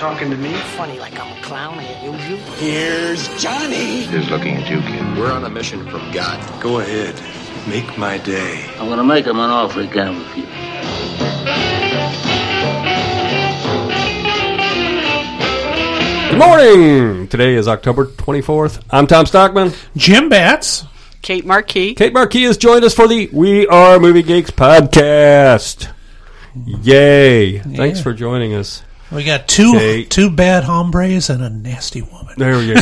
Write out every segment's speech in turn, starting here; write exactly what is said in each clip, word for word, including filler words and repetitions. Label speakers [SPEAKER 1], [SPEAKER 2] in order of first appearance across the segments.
[SPEAKER 1] talking to me?
[SPEAKER 2] Funny like I'm a clown, I amuse you.
[SPEAKER 1] Here's Johnny.
[SPEAKER 3] Who's looking at you, kid?
[SPEAKER 4] We're on a mission from God.
[SPEAKER 1] Go ahead. Make my day.
[SPEAKER 5] I'm gonna make him an offer he can't refuse.
[SPEAKER 6] Good morning! Today is October twenty-fourth. I'm Tom Stockman.
[SPEAKER 7] Jim Batts.
[SPEAKER 8] Kate Marquis.
[SPEAKER 6] Kate Marquis has joined us for the We Are Movie Geeks podcast. Yay. Yeah. Thanks for joining us.
[SPEAKER 7] We got two
[SPEAKER 6] Kate.
[SPEAKER 7] two bad hombres and a nasty woman.
[SPEAKER 6] There you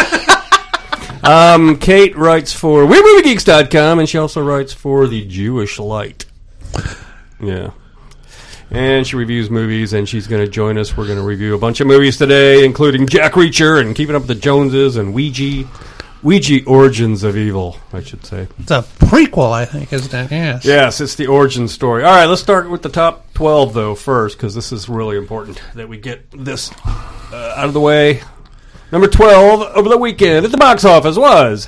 [SPEAKER 6] go. um, Kate writes for We Are Movie Geeks dot com, and she also writes for The Jewish Light. Yeah. And she reviews movies, and she's going to join us. We're going to review a bunch of movies today, including Jack Reacher and Keeping Up with the Joneses and Ouija. Ouija Origins of Evil, I should say.
[SPEAKER 7] It's a prequel, I think, isn't it? Yes.
[SPEAKER 6] Yes, it's the origin story. All right, let's start with the top twelve, though, first, because this is really important that we get this uh, out of the way. Number twelve over the weekend at the box office was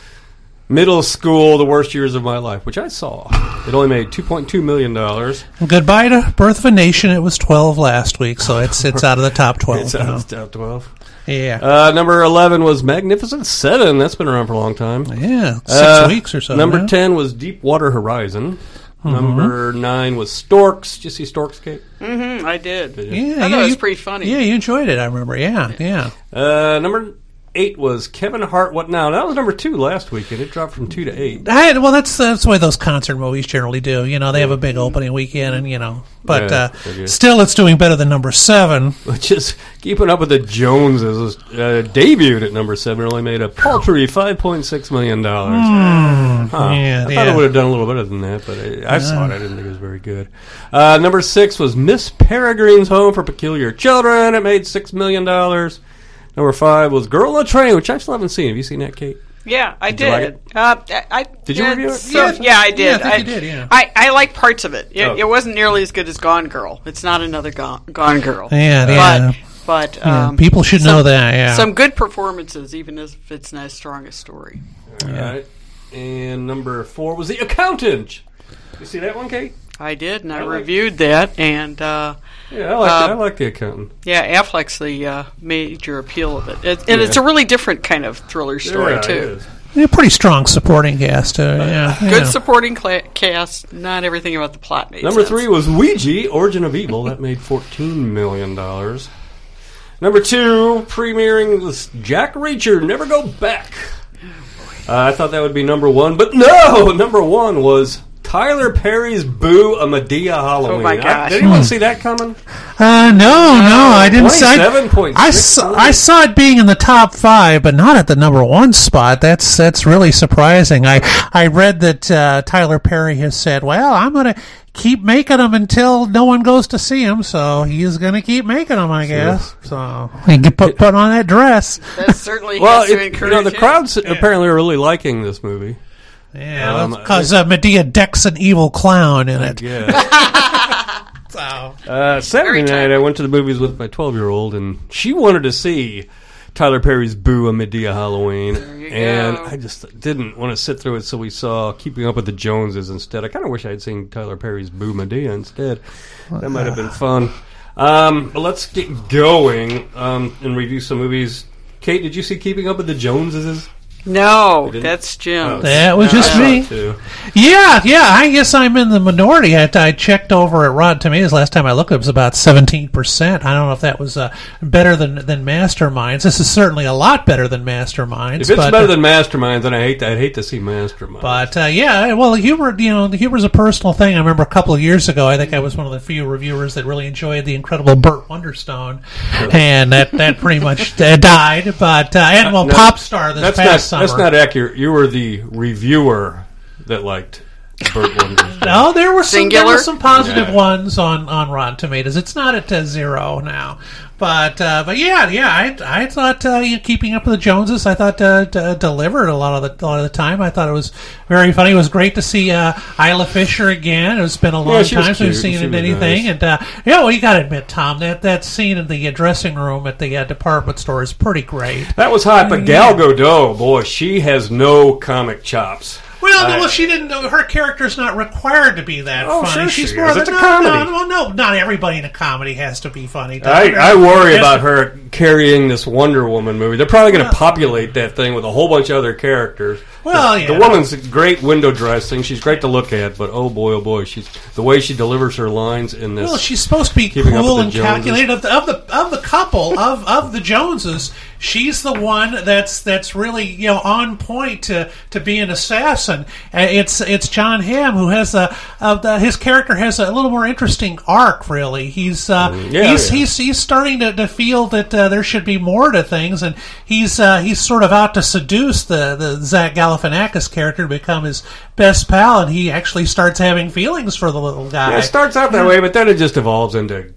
[SPEAKER 6] Middle School, The Worst Years of My Life, which I saw. It only made two point two million dollars.
[SPEAKER 7] Goodbye to Birth of a Nation. It was twelve last week, so it's it's out of the top twelve.
[SPEAKER 6] It's out of the top twelve.
[SPEAKER 7] Yeah.
[SPEAKER 6] Uh, number eleven was Magnificent Seven. That's been around for a long time.
[SPEAKER 7] Yeah, six
[SPEAKER 6] uh,
[SPEAKER 7] weeks or so.
[SPEAKER 6] Number
[SPEAKER 7] now.
[SPEAKER 6] ten was Deepwater Horizon. Mm-hmm. Number nine was Storks. Did you see Storks, Kate?
[SPEAKER 8] Mm-hmm, I did.
[SPEAKER 6] did
[SPEAKER 7] Yeah,
[SPEAKER 8] I
[SPEAKER 7] yeah,
[SPEAKER 8] thought it was
[SPEAKER 7] you,
[SPEAKER 8] pretty funny.
[SPEAKER 7] Yeah, you enjoyed it, I remember. Yeah, yeah.
[SPEAKER 6] Uh, number eight was Kevin Hart. What Now? That was number two last week, and it dropped from two to eight.
[SPEAKER 7] I, well, that's that's the way those concert movies generally do. You know, they have a big opening weekend, and you know, but
[SPEAKER 6] Yeah,
[SPEAKER 7] uh, still, it's doing better than number seven.
[SPEAKER 6] Which is Keeping Up with the Joneses. Uh, debuted at number seven. It only made a paltry five point six million dollars.
[SPEAKER 7] Mm,
[SPEAKER 6] huh.
[SPEAKER 7] yeah,
[SPEAKER 6] I
[SPEAKER 7] yeah.
[SPEAKER 6] thought it would have done a little better than that, but I, I saw it. I didn't think it was very good. Uh, number six was Miss Peregrine's Home for Peculiar Children. It made six million dollars. Number five was Girl on a Train, which I still haven't seen. Have you seen that, Kate?
[SPEAKER 8] Yeah, I
[SPEAKER 6] did.
[SPEAKER 8] did.
[SPEAKER 6] You like it?
[SPEAKER 8] Uh, I, I
[SPEAKER 6] did you
[SPEAKER 8] yeah,
[SPEAKER 6] review it?
[SPEAKER 8] So,
[SPEAKER 7] Yeah,
[SPEAKER 8] yeah, I did.
[SPEAKER 7] yeah, I think
[SPEAKER 8] I,
[SPEAKER 7] you did, yeah.
[SPEAKER 8] I, I like parts of it. It,
[SPEAKER 6] Oh.
[SPEAKER 8] it wasn't nearly as good as Gone Girl. It's not another Gone, Gone Girl.
[SPEAKER 7] Yeah, yeah.
[SPEAKER 8] But, but
[SPEAKER 7] Yeah,
[SPEAKER 8] um,
[SPEAKER 7] people should
[SPEAKER 8] some,
[SPEAKER 7] know that. Yeah,
[SPEAKER 8] some good performances, even if it's not as strong a story.
[SPEAKER 6] All right. And number four was The Accountant. You see that one, Kate?
[SPEAKER 8] I did, and I,
[SPEAKER 6] I like
[SPEAKER 8] reviewed that, and uh,
[SPEAKER 6] Yeah, I like
[SPEAKER 8] Uh,
[SPEAKER 6] that. I like The Accountant.
[SPEAKER 8] yeah, Affleck's the uh, major appeal of it. it and
[SPEAKER 6] Yeah.
[SPEAKER 8] it's a really different kind of thriller story,
[SPEAKER 6] Yeah, it
[SPEAKER 8] too.
[SPEAKER 6] is.
[SPEAKER 7] yeah, pretty strong supporting cast. Uh, yeah,
[SPEAKER 8] Good
[SPEAKER 7] yeah.
[SPEAKER 8] supporting cla- cast. Not everything about the plot made
[SPEAKER 6] Number
[SPEAKER 8] sense.
[SPEAKER 6] three was Ouija, Origin of Evil. That made fourteen million dollars. Number two, premiering was Jack Reacher, Never Go Back. Uh, I thought that would be number one, but no! Number one was Tyler Perry's Boo, A Medea Halloween.
[SPEAKER 8] Oh, my
[SPEAKER 6] I-
[SPEAKER 8] gosh.
[SPEAKER 6] did anyone see that coming?
[SPEAKER 7] Uh, no, no, I didn't see it.
[SPEAKER 6] twenty-seven point
[SPEAKER 7] I
[SPEAKER 6] six
[SPEAKER 7] saw, I saw it being in the top five, but not at the number one spot. That's that's really surprising. I I read that uh, Tyler Perry has said, "Well, I'm going to keep making them until no one goes to see him." So he's going to keep making them, I guess. So he can put put on that dress.
[SPEAKER 8] That certainly
[SPEAKER 6] Well,
[SPEAKER 8] has to
[SPEAKER 6] it, you
[SPEAKER 8] encourage
[SPEAKER 6] know, the
[SPEAKER 8] him.
[SPEAKER 6] crowds apparently are really liking this movie.
[SPEAKER 7] Yeah,
[SPEAKER 6] Um,
[SPEAKER 7] because uh, Medea decks an evil clown in it.
[SPEAKER 6] Yeah.
[SPEAKER 7] So
[SPEAKER 6] Uh, Saturday
[SPEAKER 8] Very
[SPEAKER 6] night,
[SPEAKER 8] timely.
[SPEAKER 6] I went to the movies with my twelve-year-old, and she wanted to see Tyler Perry's Boo, A Medea Halloween,
[SPEAKER 8] you
[SPEAKER 6] and
[SPEAKER 8] go.
[SPEAKER 6] I just didn't want to sit through it, so we saw Keeping Up with the Joneses instead. I kind of wish I had seen Tyler Perry's Boo, Medea instead. That might have been fun. Um, but let's get going um, and review some movies. Kate, did you see Keeping Up with the Joneses?
[SPEAKER 8] No,
[SPEAKER 6] didn't?
[SPEAKER 8] that's Jim.
[SPEAKER 6] Oh,
[SPEAKER 7] that was just
[SPEAKER 6] I saw
[SPEAKER 7] me.
[SPEAKER 6] it too.
[SPEAKER 7] Yeah, yeah. I guess I'm in the minority. I, I checked over at Rotten Tomatoes last time I looked. It was about seventeen percent. I don't know if that was uh, better than than Masterminds. This is certainly a lot better than Masterminds.
[SPEAKER 6] If it's
[SPEAKER 7] but,
[SPEAKER 6] better than Masterminds, then I hate that. I'd hate to see Masterminds.
[SPEAKER 7] But uh, yeah, well, the humor, you know, the humor is a personal thing. I remember a couple of years ago, I think I was one of the few reviewers that really enjoyed the incredible Burt Wonderstone, and that, that pretty much uh, died. But uh, and well,
[SPEAKER 6] No,
[SPEAKER 7] Pop Star this
[SPEAKER 6] that's
[SPEAKER 7] past
[SPEAKER 6] not,
[SPEAKER 7] summer.
[SPEAKER 6] That's not accurate. You were the reviewer that liked Burt Wonderstone.
[SPEAKER 7] No, there were some, there
[SPEAKER 8] Singular?
[SPEAKER 7] were some positive
[SPEAKER 6] Yeah.
[SPEAKER 7] ones on, on Rotten Tomatoes. It's not at uh, zero now, but uh, but yeah, yeah. I I thought uh, you know, Keeping Up with the Joneses, I thought uh, d- delivered a lot of the a lot of the time. I thought it was very funny. It was great to see uh, Isla Fisher again. It's been a long
[SPEAKER 6] Yeah, she was
[SPEAKER 7] time since we've
[SPEAKER 6] cute.
[SPEAKER 7] seen
[SPEAKER 6] She
[SPEAKER 7] in
[SPEAKER 6] was
[SPEAKER 7] anything,
[SPEAKER 6] nice.
[SPEAKER 7] and uh, yeah, well, you got to admit, Tom, that that scene in the uh, dressing room at the uh, department store is pretty great.
[SPEAKER 6] That was hot, but Gal Gadot, boy, she has no comic chops.
[SPEAKER 7] Well,
[SPEAKER 6] I-
[SPEAKER 7] well, she didn't know her character's not required to be that
[SPEAKER 6] Oh,
[SPEAKER 7] funny.
[SPEAKER 6] sure
[SPEAKER 7] She's
[SPEAKER 6] she
[SPEAKER 7] more
[SPEAKER 6] is.
[SPEAKER 7] of
[SPEAKER 6] It's a
[SPEAKER 7] no,
[SPEAKER 6] comedy.
[SPEAKER 7] No, no, no, not everybody in a comedy has to be funny.
[SPEAKER 6] I, I worry
[SPEAKER 7] Yes.
[SPEAKER 6] about her carrying this Wonder Woman movie. They're probably going to populate that thing with a whole bunch of other characters.
[SPEAKER 7] Well,
[SPEAKER 6] the,
[SPEAKER 7] yeah.
[SPEAKER 6] the woman's a great window dressing. She's great to look at, but oh boy, oh boy, she's the way she delivers her lines in this.
[SPEAKER 7] Well, she's supposed to be
[SPEAKER 6] Keeping Up
[SPEAKER 7] cool
[SPEAKER 6] with
[SPEAKER 7] and
[SPEAKER 6] the Joneses.
[SPEAKER 7] calculated. Of the of the of the couple of, of the Joneses, she's the one that's that's really you know on point to, to be an assassin. Uh, It's it's John Hamm who has a uh, the, his character has a little more interesting arc. Really, he's uh,
[SPEAKER 6] yeah,
[SPEAKER 7] he's,
[SPEAKER 6] yeah.
[SPEAKER 7] he's he's starting to, to feel that uh, there should be more to things, and he's uh, he's sort of out to seduce the the Zach Galifianakis character to become his best pal, and he actually starts having feelings for the little guy.
[SPEAKER 6] Yeah, it starts out that way, but then it just evolves into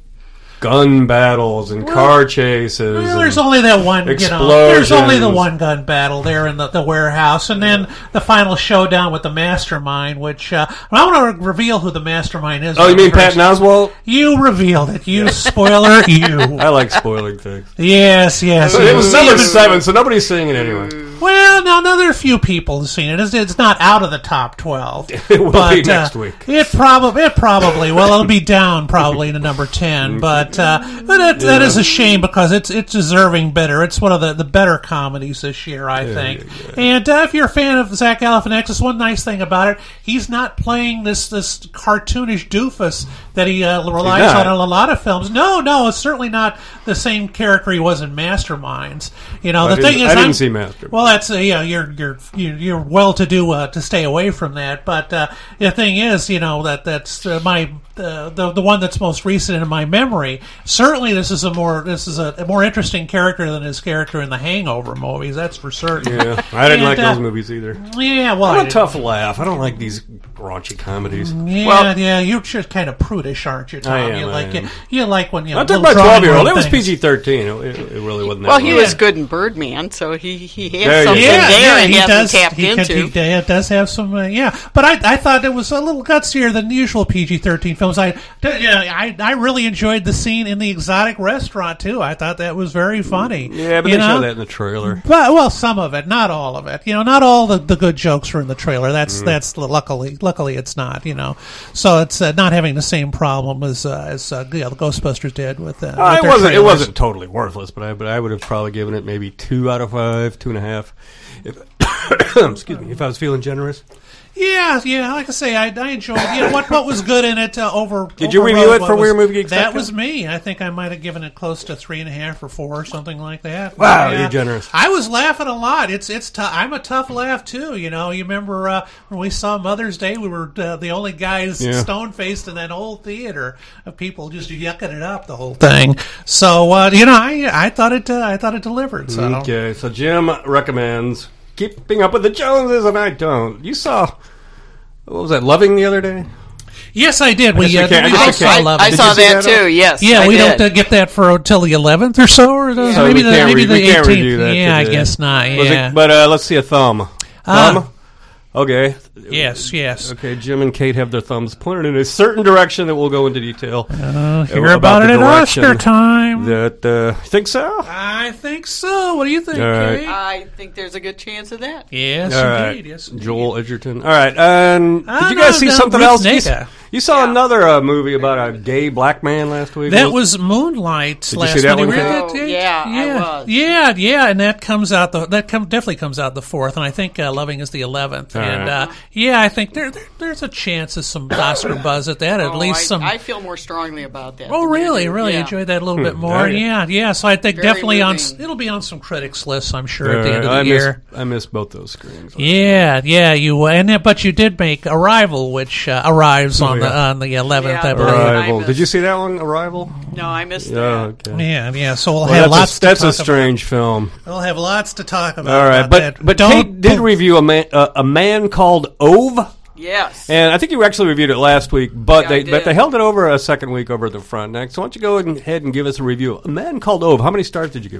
[SPEAKER 6] gun battles and car chases.
[SPEAKER 7] Well,
[SPEAKER 6] and
[SPEAKER 7] there's only that one, you know.
[SPEAKER 6] explosions.
[SPEAKER 7] There's only the one gun battle there in the, the warehouse, and then the final showdown with the mastermind. Which uh, I want to reveal who the mastermind is.
[SPEAKER 6] Oh, you mean
[SPEAKER 7] first.
[SPEAKER 6] Patton Oswalt?
[SPEAKER 7] You revealed it. You spoiler. You.
[SPEAKER 6] I like spoiling things.
[SPEAKER 7] Yes, yes.
[SPEAKER 6] It was
[SPEAKER 7] yes.
[SPEAKER 6] number seven, so nobody's seeing it anyway.
[SPEAKER 7] Well, no, no, there are a few people who've seen it. It's, it's not out of the top twelve.
[SPEAKER 6] It will
[SPEAKER 7] but,
[SPEAKER 6] be next
[SPEAKER 7] uh,
[SPEAKER 6] week.
[SPEAKER 7] It probably, it probably, well, it'll be down probably to number ten. But, uh, but it, that is a shame because it's it's deserving better. It's one of the, the better comedies this year, I think.
[SPEAKER 6] yeah, yeah.
[SPEAKER 7] And uh, if you're a fan of Zach Galifianakis, one nice thing about it, he's not playing this this cartoonish doofus that he uh, relies
[SPEAKER 6] not.
[SPEAKER 7] on in a lot of films. No, no, it's certainly not the same character he was in Masterminds. You know,
[SPEAKER 6] I
[SPEAKER 7] the
[SPEAKER 6] didn't-
[SPEAKER 7] thing is,
[SPEAKER 6] I didn't
[SPEAKER 7] I'm-
[SPEAKER 6] see Masterminds.
[SPEAKER 7] Well, that's uh, yeah, you're you're you're you're well to do uh, to stay away from that. But uh, the thing is, you know that that's uh, my uh, the the one that's most recent in my memory. Certainly, this is a more this is a, a more interesting character than his character in the Hangover movies. That's for certain.
[SPEAKER 6] Yeah, I didn't
[SPEAKER 7] And,
[SPEAKER 6] like
[SPEAKER 7] uh,
[SPEAKER 6] those movies either.
[SPEAKER 7] Yeah, well, I
[SPEAKER 6] I'm a
[SPEAKER 7] didn't-
[SPEAKER 6] tough laugh. I don't like these raunchy comedies.
[SPEAKER 7] Yeah,
[SPEAKER 8] Well-
[SPEAKER 7] yeah, you're just kind of prudish, aren't you, Tom?
[SPEAKER 6] I am,
[SPEAKER 7] you
[SPEAKER 6] I
[SPEAKER 7] like
[SPEAKER 6] am.
[SPEAKER 7] you, you like when you know.
[SPEAKER 6] I took
[SPEAKER 7] little
[SPEAKER 6] my
[SPEAKER 7] drawing
[SPEAKER 6] twelve-year-old.
[SPEAKER 7] room
[SPEAKER 6] It was
[SPEAKER 7] things.
[SPEAKER 6] P G thirteen. It, it really wasn't that
[SPEAKER 8] Well, he
[SPEAKER 6] bad.
[SPEAKER 8] was good in Birdman, so he he
[SPEAKER 6] There
[SPEAKER 8] has
[SPEAKER 6] you
[SPEAKER 8] something
[SPEAKER 6] go.
[SPEAKER 7] Yeah,
[SPEAKER 8] there
[SPEAKER 7] yeah,
[SPEAKER 8] and
[SPEAKER 7] he
[SPEAKER 8] hasn't
[SPEAKER 7] does.
[SPEAKER 8] tapped
[SPEAKER 7] he,
[SPEAKER 8] into.
[SPEAKER 7] He, he yeah, does have some, uh, yeah. But I, I thought it was a little gutsier than usual P G thirteen films. I, yeah, I, I really enjoyed the scene in the exotic restaurant too. I thought that was very funny.
[SPEAKER 6] Yeah, but
[SPEAKER 7] you
[SPEAKER 6] they
[SPEAKER 7] know?
[SPEAKER 6] show that in the trailer.
[SPEAKER 7] But well, some of it, not all of it. You know, not all the, the good jokes are in the trailer.
[SPEAKER 6] Mm.
[SPEAKER 7] That's that's luckily luckily it's not. You know, so it's uh, not having the same problem as uh, as uh, you know, the Ghostbusters did with. Uh,
[SPEAKER 6] Uh,
[SPEAKER 7] with
[SPEAKER 6] it
[SPEAKER 7] their
[SPEAKER 6] wasn't. It
[SPEAKER 7] trailers.
[SPEAKER 6] wasn't totally worthless, but I, but I would have probably given it maybe two out of five, two and a half. If, excuse me, if I was feeling generous.
[SPEAKER 7] Yeah, yeah. Like I say, I, I enjoyed. You know what? What was good in it? Uh, over.
[SPEAKER 6] Did you
[SPEAKER 7] overrode
[SPEAKER 6] review it
[SPEAKER 7] what
[SPEAKER 6] for
[SPEAKER 7] was-
[SPEAKER 6] Weird Movie Geeks dot com?
[SPEAKER 7] That was me. I think I might have given it close to three and a half or four or something like that.
[SPEAKER 6] Wow,
[SPEAKER 7] Yeah.
[SPEAKER 6] you're generous.
[SPEAKER 7] I was laughing a lot. It's it's. T- I'm a tough laugh too. You know. You remember uh, when we saw Mother's Day? We were uh, the only guys
[SPEAKER 6] Yeah.
[SPEAKER 7] stone faced in that whole theater of people just yucking it up the whole thing. So uh, you know, I I thought it uh, I thought it delivered. So.
[SPEAKER 6] Okay, so Jim recommends Keeping Up with the Joneses, and I don't. You saw what was that? Loving the other day.
[SPEAKER 7] Yes, I did.
[SPEAKER 6] I
[SPEAKER 7] We,
[SPEAKER 6] guess we
[SPEAKER 7] uh,
[SPEAKER 6] can't-
[SPEAKER 7] we
[SPEAKER 6] I guess
[SPEAKER 7] both
[SPEAKER 6] we
[SPEAKER 7] saw
[SPEAKER 6] can't-
[SPEAKER 7] Love.
[SPEAKER 8] I
[SPEAKER 6] Did
[SPEAKER 8] saw
[SPEAKER 6] you see
[SPEAKER 8] that,
[SPEAKER 6] that?
[SPEAKER 8] too. Yes,
[SPEAKER 7] Yeah,
[SPEAKER 8] I
[SPEAKER 7] we
[SPEAKER 8] did.
[SPEAKER 7] don't uh, get that for until the eleventh or so, or the,
[SPEAKER 6] So
[SPEAKER 7] maybe
[SPEAKER 6] we
[SPEAKER 7] the
[SPEAKER 6] can't
[SPEAKER 7] maybe
[SPEAKER 6] re-
[SPEAKER 7] the
[SPEAKER 6] we can't
[SPEAKER 7] eighteenth.
[SPEAKER 6] review that
[SPEAKER 7] Yeah, I
[SPEAKER 6] today.
[SPEAKER 7] guess not.
[SPEAKER 6] Was
[SPEAKER 7] Yeah.
[SPEAKER 6] it, but uh, let's see a thumb.
[SPEAKER 7] Ah.
[SPEAKER 6] Thumb. Okay.
[SPEAKER 7] yes, yes.
[SPEAKER 6] Okay, Jim and Kate have their thumbs pointed in a certain direction that we'll go into detail.
[SPEAKER 7] Uh, hear
[SPEAKER 6] about
[SPEAKER 7] about,
[SPEAKER 6] the
[SPEAKER 7] it at
[SPEAKER 6] direction
[SPEAKER 7] Oscar time.
[SPEAKER 6] That uh, think so?
[SPEAKER 7] I think so. What do you think,
[SPEAKER 6] All right.
[SPEAKER 7] Kate?
[SPEAKER 8] I think there's a good chance of that.
[SPEAKER 7] yes,
[SPEAKER 6] All
[SPEAKER 7] indeed.
[SPEAKER 6] right,
[SPEAKER 7] Yes, indeed.
[SPEAKER 6] Joel Edgerton. All right, and
[SPEAKER 7] Ah,
[SPEAKER 6] did you
[SPEAKER 7] no,
[SPEAKER 6] guys see
[SPEAKER 7] no,
[SPEAKER 6] something
[SPEAKER 7] Ruth
[SPEAKER 6] else? You,
[SPEAKER 7] Negga.
[SPEAKER 6] s- you saw
[SPEAKER 8] Yeah.
[SPEAKER 6] another uh, movie about a gay black man last week.
[SPEAKER 7] That was Moonlight
[SPEAKER 6] you
[SPEAKER 7] last
[SPEAKER 6] see that
[SPEAKER 7] night.
[SPEAKER 6] one,
[SPEAKER 7] You read
[SPEAKER 8] Kate?
[SPEAKER 7] that, Kate?
[SPEAKER 8] Oh, yeah, I
[SPEAKER 7] yeah.
[SPEAKER 8] was.
[SPEAKER 7] Yeah, yeah, and that comes out the that come, definitely comes out the fourth, and I think uh, Loving is the eleventh.
[SPEAKER 6] All
[SPEAKER 7] And
[SPEAKER 6] right.
[SPEAKER 7] uh, yeah, I think there, there there's a chance of some Oscar buzz at that. At
[SPEAKER 8] Oh,
[SPEAKER 7] least
[SPEAKER 8] I,
[SPEAKER 7] some.
[SPEAKER 8] I feel more strongly about that.
[SPEAKER 7] Oh,
[SPEAKER 8] than you
[SPEAKER 7] really?
[SPEAKER 8] do.
[SPEAKER 7] Really
[SPEAKER 8] Yeah.
[SPEAKER 7] enjoyed that a little bit
[SPEAKER 6] Hmm.
[SPEAKER 7] more.
[SPEAKER 6] Okay.
[SPEAKER 7] Yeah, yeah. So I think
[SPEAKER 8] Very
[SPEAKER 7] definitely on.
[SPEAKER 8] moving.
[SPEAKER 7] It'll be on some critics' lists, I'm sure,
[SPEAKER 6] All
[SPEAKER 7] at the end of
[SPEAKER 6] right,
[SPEAKER 7] the
[SPEAKER 6] I
[SPEAKER 7] year.
[SPEAKER 6] missed, I missed both those screenings.
[SPEAKER 7] Yeah, yeah. You and then- but you did make Arrival, which uh, arrives on
[SPEAKER 6] Oh, yeah.
[SPEAKER 7] the on the eleventh,
[SPEAKER 8] Yeah,
[SPEAKER 7] I believe.
[SPEAKER 8] right.
[SPEAKER 6] Arrival.
[SPEAKER 8] I
[SPEAKER 6] Did you
[SPEAKER 8] missed-
[SPEAKER 6] see that one? Arrival.
[SPEAKER 8] No, I missed
[SPEAKER 6] Yeah.
[SPEAKER 8] that.
[SPEAKER 6] Okay.
[SPEAKER 7] Yeah, yeah. So we'll
[SPEAKER 6] Well,
[SPEAKER 7] have
[SPEAKER 6] that's
[SPEAKER 7] lots.
[SPEAKER 6] a, that's
[SPEAKER 7] to
[SPEAKER 6] a
[SPEAKER 7] talk
[SPEAKER 6] strange film.
[SPEAKER 7] About. We'll have lots to talk about.
[SPEAKER 6] All right,
[SPEAKER 7] about
[SPEAKER 6] but
[SPEAKER 7] that.
[SPEAKER 6] but
[SPEAKER 7] don't
[SPEAKER 6] Kate did review a man uh, a man called Ove.
[SPEAKER 8] Yes.
[SPEAKER 6] And I think you actually reviewed it last week, but
[SPEAKER 8] Yeah,
[SPEAKER 6] they
[SPEAKER 8] I did.
[SPEAKER 6] but they held it over a second week over at the front. Next, so why don't you go ahead and give us a review? A Man Called Ove. How many stars did you give it?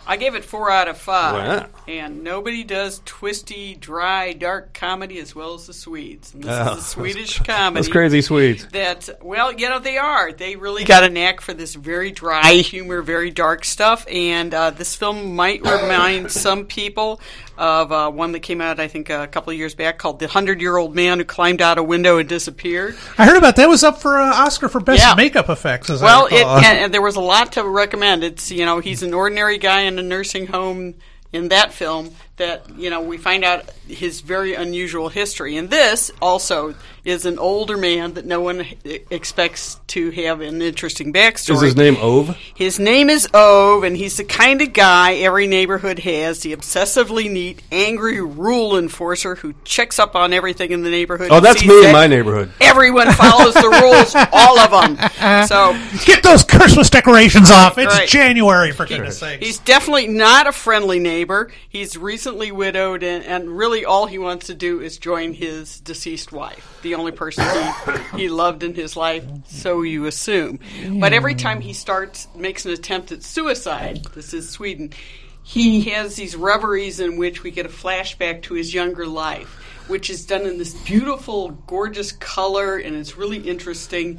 [SPEAKER 8] I gave it four out of five.
[SPEAKER 6] Wow.
[SPEAKER 8] And nobody does twisty, dry, dark comedy as well as the Swedes. And this
[SPEAKER 6] Oh,
[SPEAKER 8] is a Swedish comedy.
[SPEAKER 6] Those crazy Swedes.
[SPEAKER 8] That, well, you know, they are. They really got a knack for this very dry humor, very dark stuff. And uh, this film might remind some people of uh, one that came out, I think, a couple of years back called The Hundred-Year-Old Man Who Climbed Out a Window and Disappeared.
[SPEAKER 7] I heard about that. It was up for uh, Oscar for Best
[SPEAKER 8] Yeah.
[SPEAKER 7] Makeup Effects. As
[SPEAKER 8] Well,
[SPEAKER 7] I
[SPEAKER 8] it,
[SPEAKER 7] recall.
[SPEAKER 8] and, and there was a lot to recommend. It's, you know, he's an ordinary guy in a nursing home in that film that, you know, we find out his very unusual history. And this also is an older man that no one expects to have an interesting backstory.
[SPEAKER 6] Is his name Ove?
[SPEAKER 8] His name is Ove, and he's the kind of guy every neighborhood has, the obsessively neat, angry rule enforcer who checks up on everything in the neighborhood.
[SPEAKER 6] Oh, that's
[SPEAKER 8] sees
[SPEAKER 6] me in
[SPEAKER 8] that
[SPEAKER 6] my neighborhood.
[SPEAKER 8] Everyone follows the rules, all of them. So
[SPEAKER 7] Get those Christmas decorations off. It's
[SPEAKER 8] Right.
[SPEAKER 7] January, for goodness sakes.
[SPEAKER 8] he's definitely not a friendly neighbor. He's recently widowed, and, and really all he wants to do is join his deceased wife, the only person he, he loved in his life, so you assume. But every time he starts, makes an attempt at suicide, this is Sweden, he has these reveries in which we get a flashback to his younger life, which is done in this beautiful, gorgeous color, and it's really interesting,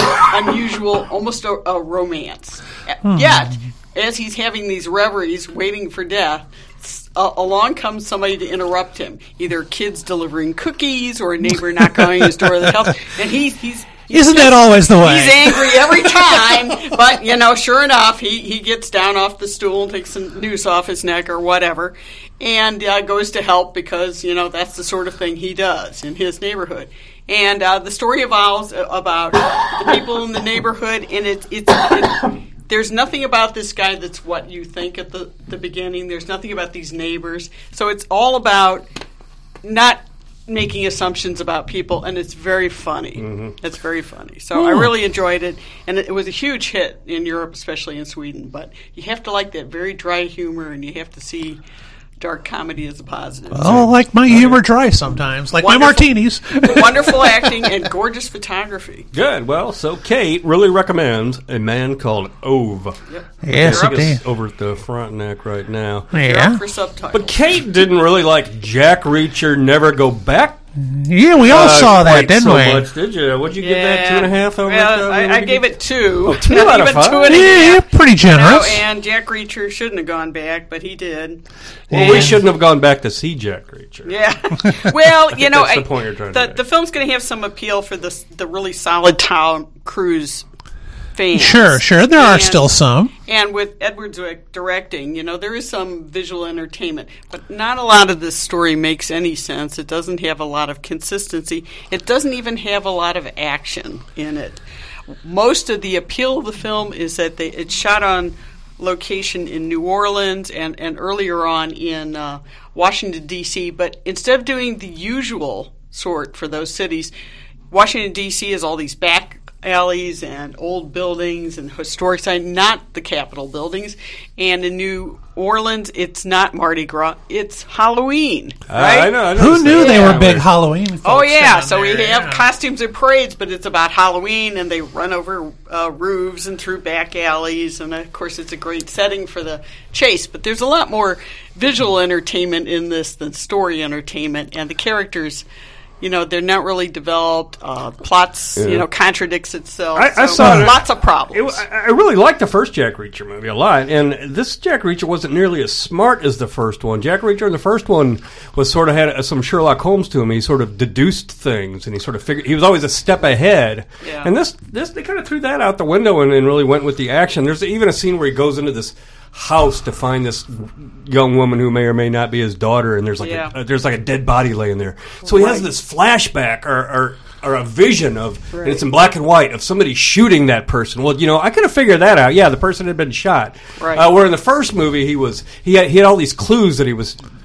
[SPEAKER 8] unusual, almost a, a romance. Yet, as he's having these reveries, waiting for death, uh, along comes somebody to interrupt him. Either kids delivering cookies or a neighbor knocking on his door of the house. And he's... he's He's
[SPEAKER 7] Isn't
[SPEAKER 8] just,
[SPEAKER 7] that always the way?
[SPEAKER 8] He's angry every time, but, you know, sure enough, he, he gets down off the stool and takes some noose off his neck or whatever, and uh, goes to help because, you know, that's the sort of thing he does in his neighborhood. And uh, the story evolves about the people in the neighborhood, and it, it's... It, there's nothing about this guy that's what you think at the, the beginning. There's nothing about these neighbors. So it's all about not making assumptions about people, and it's very funny. Mm-hmm. It's very funny. So Ooh. I really enjoyed it, and it, it was a huge hit in Europe, especially in Sweden. But you have to like that very dry humor, and you have to see dark comedy as a positive.
[SPEAKER 7] Oh, like my humor dry sometimes, like
[SPEAKER 8] Wonderful-
[SPEAKER 7] my martinis.
[SPEAKER 8] Wonderful acting and gorgeous photography.
[SPEAKER 6] Good. Well, so Kate really recommends A Man Called Ove.
[SPEAKER 8] Yep.
[SPEAKER 7] Yes,
[SPEAKER 6] I think
[SPEAKER 7] indeed.
[SPEAKER 6] it's over at the front neck right now.
[SPEAKER 8] You're
[SPEAKER 7] Yeah.
[SPEAKER 8] up for subtitles.
[SPEAKER 6] But Kate didn't really like Jack Reacher Never Go Back.
[SPEAKER 7] Yeah, we all
[SPEAKER 6] uh,
[SPEAKER 7] saw that,
[SPEAKER 6] quite
[SPEAKER 7] didn't
[SPEAKER 6] so
[SPEAKER 7] we?
[SPEAKER 6] much, did you? What'd you give that, two and a half over
[SPEAKER 8] Well,
[SPEAKER 6] at, uh,
[SPEAKER 8] I, I
[SPEAKER 6] what did
[SPEAKER 8] gave
[SPEAKER 6] you-
[SPEAKER 8] it two.
[SPEAKER 6] Oh, two
[SPEAKER 8] Not
[SPEAKER 6] out of
[SPEAKER 8] even
[SPEAKER 6] five?
[SPEAKER 8] two and a
[SPEAKER 7] Yeah,
[SPEAKER 8] half.
[SPEAKER 7] pretty
[SPEAKER 8] No,
[SPEAKER 7] generous.
[SPEAKER 8] and Jack Reacher shouldn't have gone back, but he did.
[SPEAKER 6] Well, we shouldn't have gone back to see Jack Reacher.
[SPEAKER 8] Yeah. Well, you know,
[SPEAKER 6] that's the
[SPEAKER 8] I-
[SPEAKER 6] point you're trying to
[SPEAKER 8] the,
[SPEAKER 6] make.
[SPEAKER 8] the film's going to have some appeal for the the really solid Tom Cruise fans.
[SPEAKER 7] Sure, sure. There are
[SPEAKER 8] And-
[SPEAKER 7] still some.
[SPEAKER 8] And with Edward Zwick directing, you know, there is some visual entertainment, but not a lot of this story makes any sense. It doesn't have a lot of consistency. It doesn't even have a lot of action in it. Most of the appeal of the film is that they, it's shot on location in New Orleans and, and earlier on in uh, Washington, D C, but instead of doing the usual sort for those cities, Washington, D C is all these back alleys and old buildings and historic sites, not the Capitol buildings. And in New Orleans, it's not Mardi Gras, it's Halloween. Right?
[SPEAKER 6] Uh, I know. I
[SPEAKER 7] Who knew they
[SPEAKER 6] Yeah.
[SPEAKER 7] were big Halloween folks
[SPEAKER 8] Oh, yeah.
[SPEAKER 7] down
[SPEAKER 8] So we
[SPEAKER 7] there,
[SPEAKER 8] have
[SPEAKER 7] yeah.
[SPEAKER 8] costumes and parades, but it's about Halloween, and they run over uh, roofs and through back alleys. And, of course, it's a great setting for the chase. But there's a lot more visual entertainment in this than story entertainment. And the characters, you know, they're not really developed. Uh, plots,
[SPEAKER 6] Yeah.
[SPEAKER 8] you know, contradicts itself.
[SPEAKER 6] I- I
[SPEAKER 8] So
[SPEAKER 6] saw it-
[SPEAKER 8] lots of
[SPEAKER 6] It,
[SPEAKER 8] problems.
[SPEAKER 6] I I really liked the first Jack Reacher movie a lot, and this Jack Reacher wasn't nearly as smart as the first one. Jack Reacher in the first one was sort of had uh, some Sherlock Holmes to him. He sort of deduced things, and he sort of figured he was always a step ahead.
[SPEAKER 8] Yeah.
[SPEAKER 6] And this, this they kind of threw that out the window and, and really went with the action. There's even a scene where he goes into this house to find this young woman who may or may not be his daughter, and there's like
[SPEAKER 8] Yeah.
[SPEAKER 6] a, uh, there's like a dead body laying there. So he has
[SPEAKER 8] Right.
[SPEAKER 6] this flashback or. or or a vision of,
[SPEAKER 8] Right.
[SPEAKER 6] and it's in black and white, of somebody shooting that person. Well, you know, I could have figured that out. Yeah, the person had been shot.
[SPEAKER 8] Right.
[SPEAKER 6] Uh, where in the first movie, he was he had, he had all these clues that he was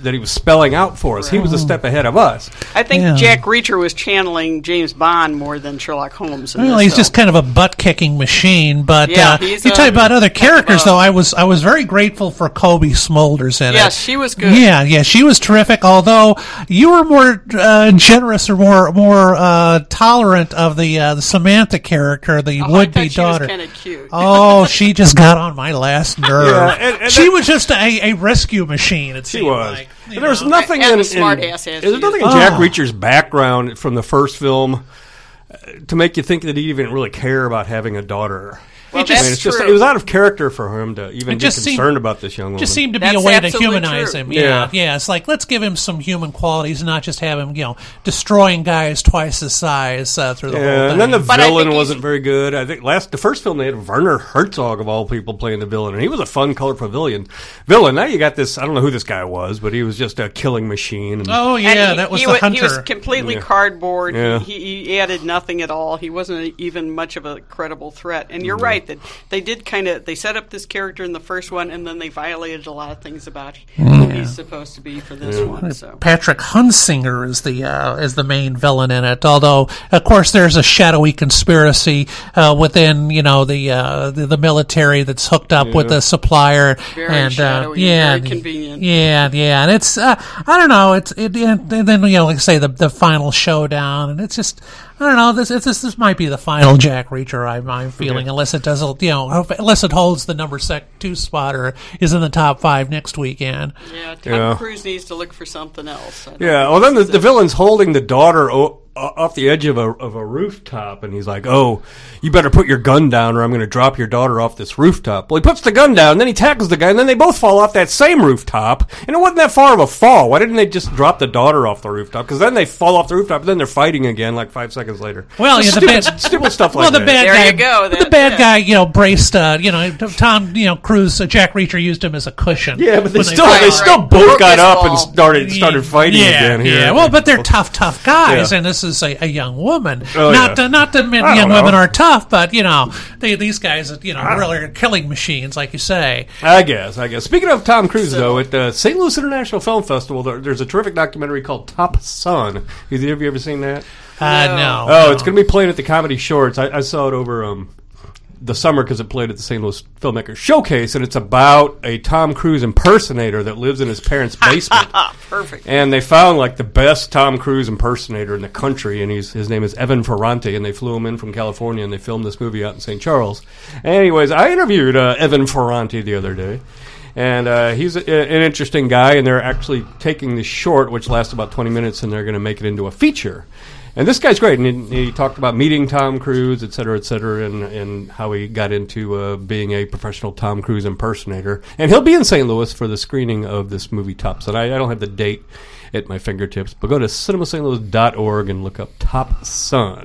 [SPEAKER 6] that he was spelling out for us. He was a step ahead of us.
[SPEAKER 8] I think
[SPEAKER 7] Yeah.
[SPEAKER 8] Jack Reacher was channeling James Bond more than Sherlock Holmes. In
[SPEAKER 7] Well,
[SPEAKER 8] this,
[SPEAKER 7] he's
[SPEAKER 8] though.
[SPEAKER 7] just kind of a butt-kicking machine. But
[SPEAKER 8] Yeah,
[SPEAKER 7] uh,
[SPEAKER 8] he's
[SPEAKER 7] you
[SPEAKER 8] a-
[SPEAKER 7] talk about other characters,
[SPEAKER 8] a-
[SPEAKER 7] though. I was I was very grateful for Kobe Smulders in
[SPEAKER 8] Yes,
[SPEAKER 7] it.
[SPEAKER 8] she was good.
[SPEAKER 7] Yeah, yeah, she was terrific. Although you were more uh, generous or more more uh, tolerant of the uh, the Samantha character, the
[SPEAKER 8] Oh, I
[SPEAKER 7] would-be
[SPEAKER 8] thought
[SPEAKER 7] daughter.
[SPEAKER 8] She was kind of cute.
[SPEAKER 7] Oh, she just got on my last nerve.
[SPEAKER 6] Yeah, and- and
[SPEAKER 7] she
[SPEAKER 6] that-
[SPEAKER 7] was just a, a rescue machine. It
[SPEAKER 6] She
[SPEAKER 7] seemed
[SPEAKER 6] was.
[SPEAKER 7] like. you
[SPEAKER 6] And there was
[SPEAKER 7] know.
[SPEAKER 6] nothing
[SPEAKER 8] And
[SPEAKER 6] in,
[SPEAKER 8] a smart
[SPEAKER 6] in
[SPEAKER 8] ass as
[SPEAKER 6] there's
[SPEAKER 8] she
[SPEAKER 6] nothing
[SPEAKER 8] is.
[SPEAKER 6] in Jack
[SPEAKER 7] Oh.
[SPEAKER 6] Reacher's background from the first film uh, to make you think that he even really care about having a daughter.
[SPEAKER 8] Well,
[SPEAKER 7] It just-
[SPEAKER 6] I mean, it's just
[SPEAKER 8] true.
[SPEAKER 6] it was out of character for him to even
[SPEAKER 7] It
[SPEAKER 6] be
[SPEAKER 7] just seemed-
[SPEAKER 6] concerned about this young woman.
[SPEAKER 7] Just seemed to be
[SPEAKER 8] That's
[SPEAKER 7] a way to
[SPEAKER 8] absolutely
[SPEAKER 7] humanize
[SPEAKER 8] true.
[SPEAKER 7] him. Yeah,
[SPEAKER 6] Yeah.
[SPEAKER 7] yeah. It's like let's give him some human qualities, and not just have him, you know, destroying guys twice his size uh, through the whole
[SPEAKER 6] Yeah,
[SPEAKER 7] thing.
[SPEAKER 6] and then the
[SPEAKER 8] But I think
[SPEAKER 6] villain
[SPEAKER 8] he's-
[SPEAKER 6] wasn't very good. I think last the first film they had Werner Herzog of all people playing the villain, and he was a fun, colorful villain. Villain. Now you got this. I don't know who this guy was, but he was just a killing machine. And,
[SPEAKER 7] oh
[SPEAKER 8] And
[SPEAKER 7] yeah,
[SPEAKER 8] he,
[SPEAKER 7] that was
[SPEAKER 8] he
[SPEAKER 7] the
[SPEAKER 8] wa-
[SPEAKER 7] hunter.
[SPEAKER 8] He was completely
[SPEAKER 6] Yeah.
[SPEAKER 8] cardboard.
[SPEAKER 6] Yeah.
[SPEAKER 8] He, he added nothing at all. He wasn't even much of a credible threat. And you're
[SPEAKER 6] Mm-hmm.
[SPEAKER 8] right that they did kind of they set up this character in the first one, and then they violated a lot of things about who he's supposed to be for this one. So
[SPEAKER 7] Patrick Hunsinger is the uh, is the main villain in it. Although, of course, there's a shadowy conspiracy uh, within you know the, uh, the the military that's hooked up with the supplier.
[SPEAKER 8] Very
[SPEAKER 7] and,
[SPEAKER 8] shadowy,
[SPEAKER 7] uh, yeah,
[SPEAKER 8] very convenient.
[SPEAKER 7] Yeah, yeah, and it's uh, I don't know. It's it, and then you know, like I say, the the final showdown, and it's just. I don't know. This it's, this this might be the final Jack Reacher. I'm, I'm feeling, unless it does, you know, unless it holds the number sec two spot or is in the top five next weekend.
[SPEAKER 8] yeah, Tom
[SPEAKER 6] Yeah.
[SPEAKER 8] Cruise needs to look for something else. I don't
[SPEAKER 6] yeah.
[SPEAKER 8] think
[SPEAKER 6] Well, then the,
[SPEAKER 8] this is
[SPEAKER 6] the
[SPEAKER 8] it.
[SPEAKER 6] villain's holding the daughter o- off the edge of a of a rooftop, and he's like, "Oh, you better put your gun down, or I'm going to drop your daughter off this rooftop." Well, he puts the gun down, then he tackles the guy, and then they both fall off that same rooftop. And it wasn't that far of a fall. Why didn't they just drop the daughter off the rooftop? Because then they fall off the rooftop, and then they're fighting again like five seconds later.
[SPEAKER 7] Well, yeah, the
[SPEAKER 6] stupid,
[SPEAKER 7] bad,
[SPEAKER 6] stupid stuff like
[SPEAKER 7] well, the
[SPEAKER 6] that.
[SPEAKER 7] bad
[SPEAKER 8] There
[SPEAKER 7] guy,
[SPEAKER 8] you go,
[SPEAKER 7] the
[SPEAKER 8] that's
[SPEAKER 7] bad
[SPEAKER 8] it.
[SPEAKER 7] guy, you know, braced. Uh, you know, Tom, you know, Cruise, uh, Jack Reacher used him as a cushion.
[SPEAKER 6] Yeah, but they
[SPEAKER 7] when
[SPEAKER 6] still
[SPEAKER 8] fight,
[SPEAKER 6] they
[SPEAKER 8] right.
[SPEAKER 6] still
[SPEAKER 8] Broke
[SPEAKER 6] both got
[SPEAKER 8] his
[SPEAKER 6] up and
[SPEAKER 8] fall.
[SPEAKER 6] started started fighting
[SPEAKER 7] yeah,
[SPEAKER 6] again here.
[SPEAKER 7] Yeah, well, but they're tough, tough guys,
[SPEAKER 6] Yeah.
[SPEAKER 7] and this is a, a young woman.
[SPEAKER 6] Oh,
[SPEAKER 7] not
[SPEAKER 6] yeah.
[SPEAKER 7] uh, not that men,
[SPEAKER 6] I
[SPEAKER 7] young
[SPEAKER 6] don't know.
[SPEAKER 7] women are tough, but you know, they, these guys, you know, really are killing machines, like you say.
[SPEAKER 6] I guess, I guess. Speaking of Tom Cruise, though, at the Saint Louis International Film Festival, there, there's a terrific documentary called Top Sun. Have you ever seen that?
[SPEAKER 7] Uh,
[SPEAKER 8] No.
[SPEAKER 7] no.
[SPEAKER 6] Oh,
[SPEAKER 7] no.
[SPEAKER 6] it's going to be played at the Comedy Shorts. I, I saw it over um, the summer because it played at the Saint Louis Filmmakers Showcase, and it's about a Tom Cruise impersonator that lives in his parents' basement.
[SPEAKER 8] Perfect.
[SPEAKER 6] And they found like the best Tom Cruise impersonator in the country, and he's his name is Evan Ferrante, and they flew him in from California, and they filmed this movie out in Saint Charles. Anyways, I interviewed uh, Evan Ferrante the other day, and uh, he's a, an interesting guy, and they're actually taking this short, which lasts about twenty minutes, and they're going to make it into a feature. And this guy's great, and he, he talked about meeting Tom Cruise, et cetera, et cetera, and, and how he got into uh, being a professional Tom Cruise impersonator. And he'll be in Saint Louis for the screening of this movie, Top Sun. I, I don't have the date at my fingertips, but go to cinema st louis dot org and look up Top Sun.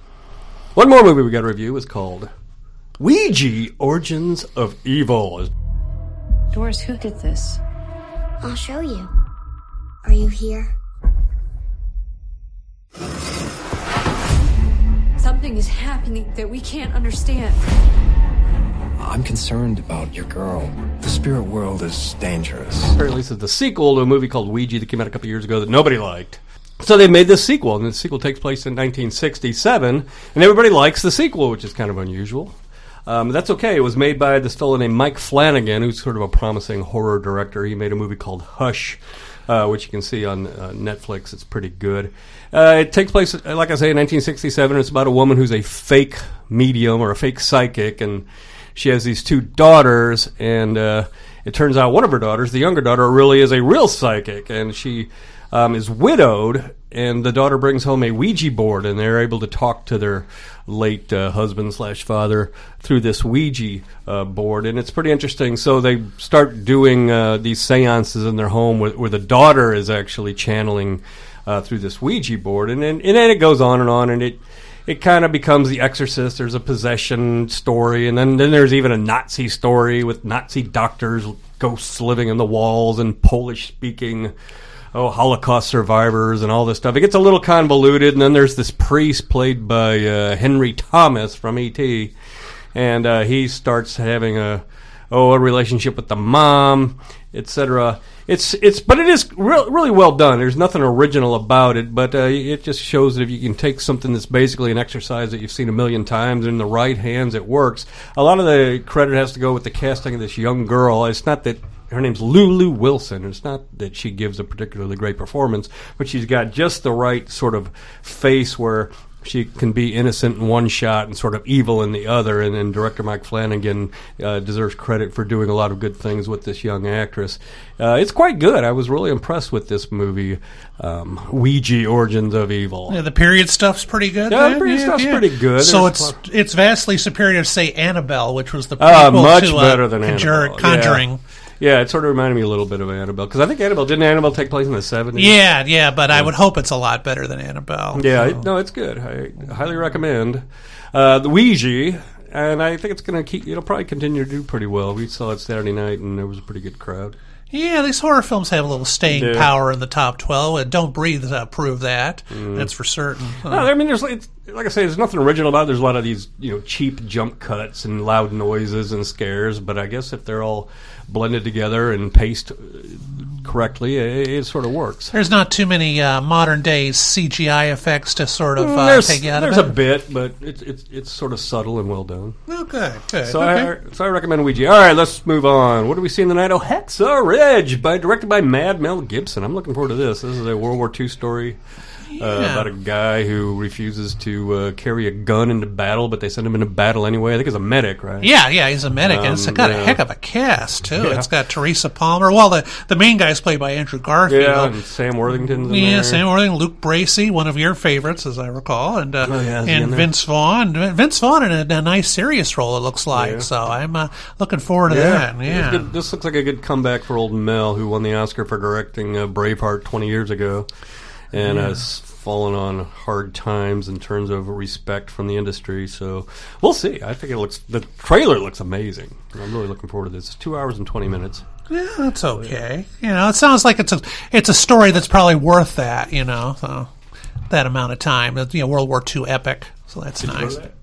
[SPEAKER 6] One more movie we got to review is called Ouija, Origins of Evil.
[SPEAKER 3] Doris, who did this?
[SPEAKER 4] I'll show you. Are you here?
[SPEAKER 3] Something is happening that we can't understand.
[SPEAKER 9] I'm concerned about your girl. The spirit world is dangerous.
[SPEAKER 6] Apparently this is the sequel to a movie called Ouija that came out a couple years ago that nobody liked. So they made this sequel, and the sequel takes place in nineteen sixty-seven, and everybody likes the sequel, which is kind of unusual. Um, that's okay. It was made by this fellow named Mike Flanagan, who's sort of a promising horror director. He made a movie called Hush, uh, which you can see on uh, Netflix. It's pretty good. Uh, it takes place, like I say, in nineteen sixty-seven. It's about a woman who's a fake medium or a fake psychic, and she has these two daughters, and uh, it turns out one of her daughters, the younger daughter, really is a real psychic, and she um, is widowed, and the daughter brings home a Ouija board, and they're able to talk to their late uh, husband slash father through this Ouija uh, board, and it's pretty interesting. So they start doing uh, these seances in their home where, where the daughter is actually channeling uh, through this Ouija board, and then, and then it goes on and on, and it it kind of becomes The Exorcist. There's a possession story, and then, then there's even a Nazi story with Nazi doctors, ghosts living in the walls, and Polish-speaking oh, Holocaust survivors and all this stuff. It gets a little convoluted, and then there's this priest played by uh, Henry Thomas from E T, and uh, he starts having a oh a relationship with the mom, et cetera. It's it's, but it is re- really well done. There's nothing original about it, but uh, it just shows that if you can take something that's basically an exercise that you've seen a million times in the right hands, it works. A lot of the credit has to go with the casting of this young girl. It's not that her name's Lulu Wilson. It's not that she gives a particularly great performance, but she's got just the right sort of face where she can be innocent in one shot and sort of evil in the other, and, and director Mike Flanagan uh, deserves credit for doing a lot of good things with this young actress. Uh, it's quite good. I was really impressed with this movie, um, Ouija: Origins of Evil.
[SPEAKER 7] Yeah, the period stuff's pretty good.
[SPEAKER 6] Yeah,
[SPEAKER 7] then?
[SPEAKER 6] the period
[SPEAKER 7] yeah,
[SPEAKER 6] stuff's
[SPEAKER 7] yeah.
[SPEAKER 6] pretty good.
[SPEAKER 7] So
[SPEAKER 6] There's
[SPEAKER 7] it's it's vastly superior to, say, Annabelle, which was the
[SPEAKER 6] uh,
[SPEAKER 7] prequel
[SPEAKER 6] much
[SPEAKER 7] to
[SPEAKER 6] better
[SPEAKER 7] uh,
[SPEAKER 6] than
[SPEAKER 7] Conjure-
[SPEAKER 6] Annabelle.
[SPEAKER 7] Conjuring.
[SPEAKER 6] Yeah. Yeah, it sort of reminded me a little bit of Annabelle, because I think Annabelle, didn't Annabelle take place in the seventies?
[SPEAKER 7] Yeah, yeah, but I would hope it's a lot better than Annabelle.
[SPEAKER 6] Yeah,
[SPEAKER 7] so.
[SPEAKER 6] it, no, it's good. I highly recommend. Uh, the Ouija, and I think it's going to keep, it'll probably continue to do pretty well. We saw it Saturday night, and there was a pretty good crowd.
[SPEAKER 7] Yeah, these horror films have a little staying
[SPEAKER 6] Yeah.
[SPEAKER 7] power in the top twelve, and Don't Breathe uh, prove that.
[SPEAKER 6] Mm.
[SPEAKER 7] That's for certain.
[SPEAKER 6] No, I mean, there's it's, like I say, there's nothing original about it. There's a lot of these, you know, cheap jump cuts and loud noises and scares, but I guess if they're all blended together and paced correctly, it, it sort of works.
[SPEAKER 7] There's not too many uh, modern day C G I effects to sort of uh,
[SPEAKER 6] there's
[SPEAKER 7] take you out
[SPEAKER 6] there's
[SPEAKER 7] of
[SPEAKER 6] a
[SPEAKER 7] it.
[SPEAKER 6] bit, but it's it's it's sort of subtle and well done.
[SPEAKER 7] Oh, good, good.
[SPEAKER 6] So
[SPEAKER 7] okay.
[SPEAKER 6] I so I recommend Ouija. All right, let's move on. What do we see in the night? Oh, Hacksaw Ridge, by directed by Mad Mel Gibson. I'm looking forward to this. This is a World War Two story. Uh,
[SPEAKER 7] Yeah.
[SPEAKER 6] about a guy who refuses to uh, carry a gun into battle, but they send him into battle anyway. I think he's a medic, right?
[SPEAKER 7] Yeah, yeah, he's a medic, and it's
[SPEAKER 6] Um,
[SPEAKER 7] got
[SPEAKER 6] yeah.
[SPEAKER 7] a heck of a cast too.
[SPEAKER 6] Yeah.
[SPEAKER 7] It's got Teresa Palmer. Well, the the main guy's played by Andrew Garfield.
[SPEAKER 6] Yeah, and Sam Worthington's in
[SPEAKER 7] Yeah,
[SPEAKER 6] there.
[SPEAKER 7] Sam Worthington, Luke Bracey, one of your favorites, as I recall, and uh,
[SPEAKER 6] Oh, yeah, is he
[SPEAKER 7] and
[SPEAKER 6] in there?
[SPEAKER 7] Vince Vaughn. Vince Vaughn in a, a nice serious role, it looks like.
[SPEAKER 6] Yeah.
[SPEAKER 7] So I'm uh, looking forward to
[SPEAKER 6] Yeah,
[SPEAKER 7] that.
[SPEAKER 6] It's
[SPEAKER 7] Yeah.
[SPEAKER 6] good. This looks like a good comeback for old Mel, who won the Oscar for directing uh, Braveheart twenty years ago, and
[SPEAKER 7] Yeah.
[SPEAKER 6] has fallen on hard times in terms of respect from the industry. So we'll see. I think it looks. The trailer looks amazing. I'm really looking forward to this. It's two hours and twenty minutes.
[SPEAKER 7] Yeah, that's okay. You know, it sounds like it's a it's a story that's probably worth that. You know, so that amount of time. You know, World War Two epic. So that's
[SPEAKER 6] Did you go
[SPEAKER 7] nice.
[SPEAKER 6] to that?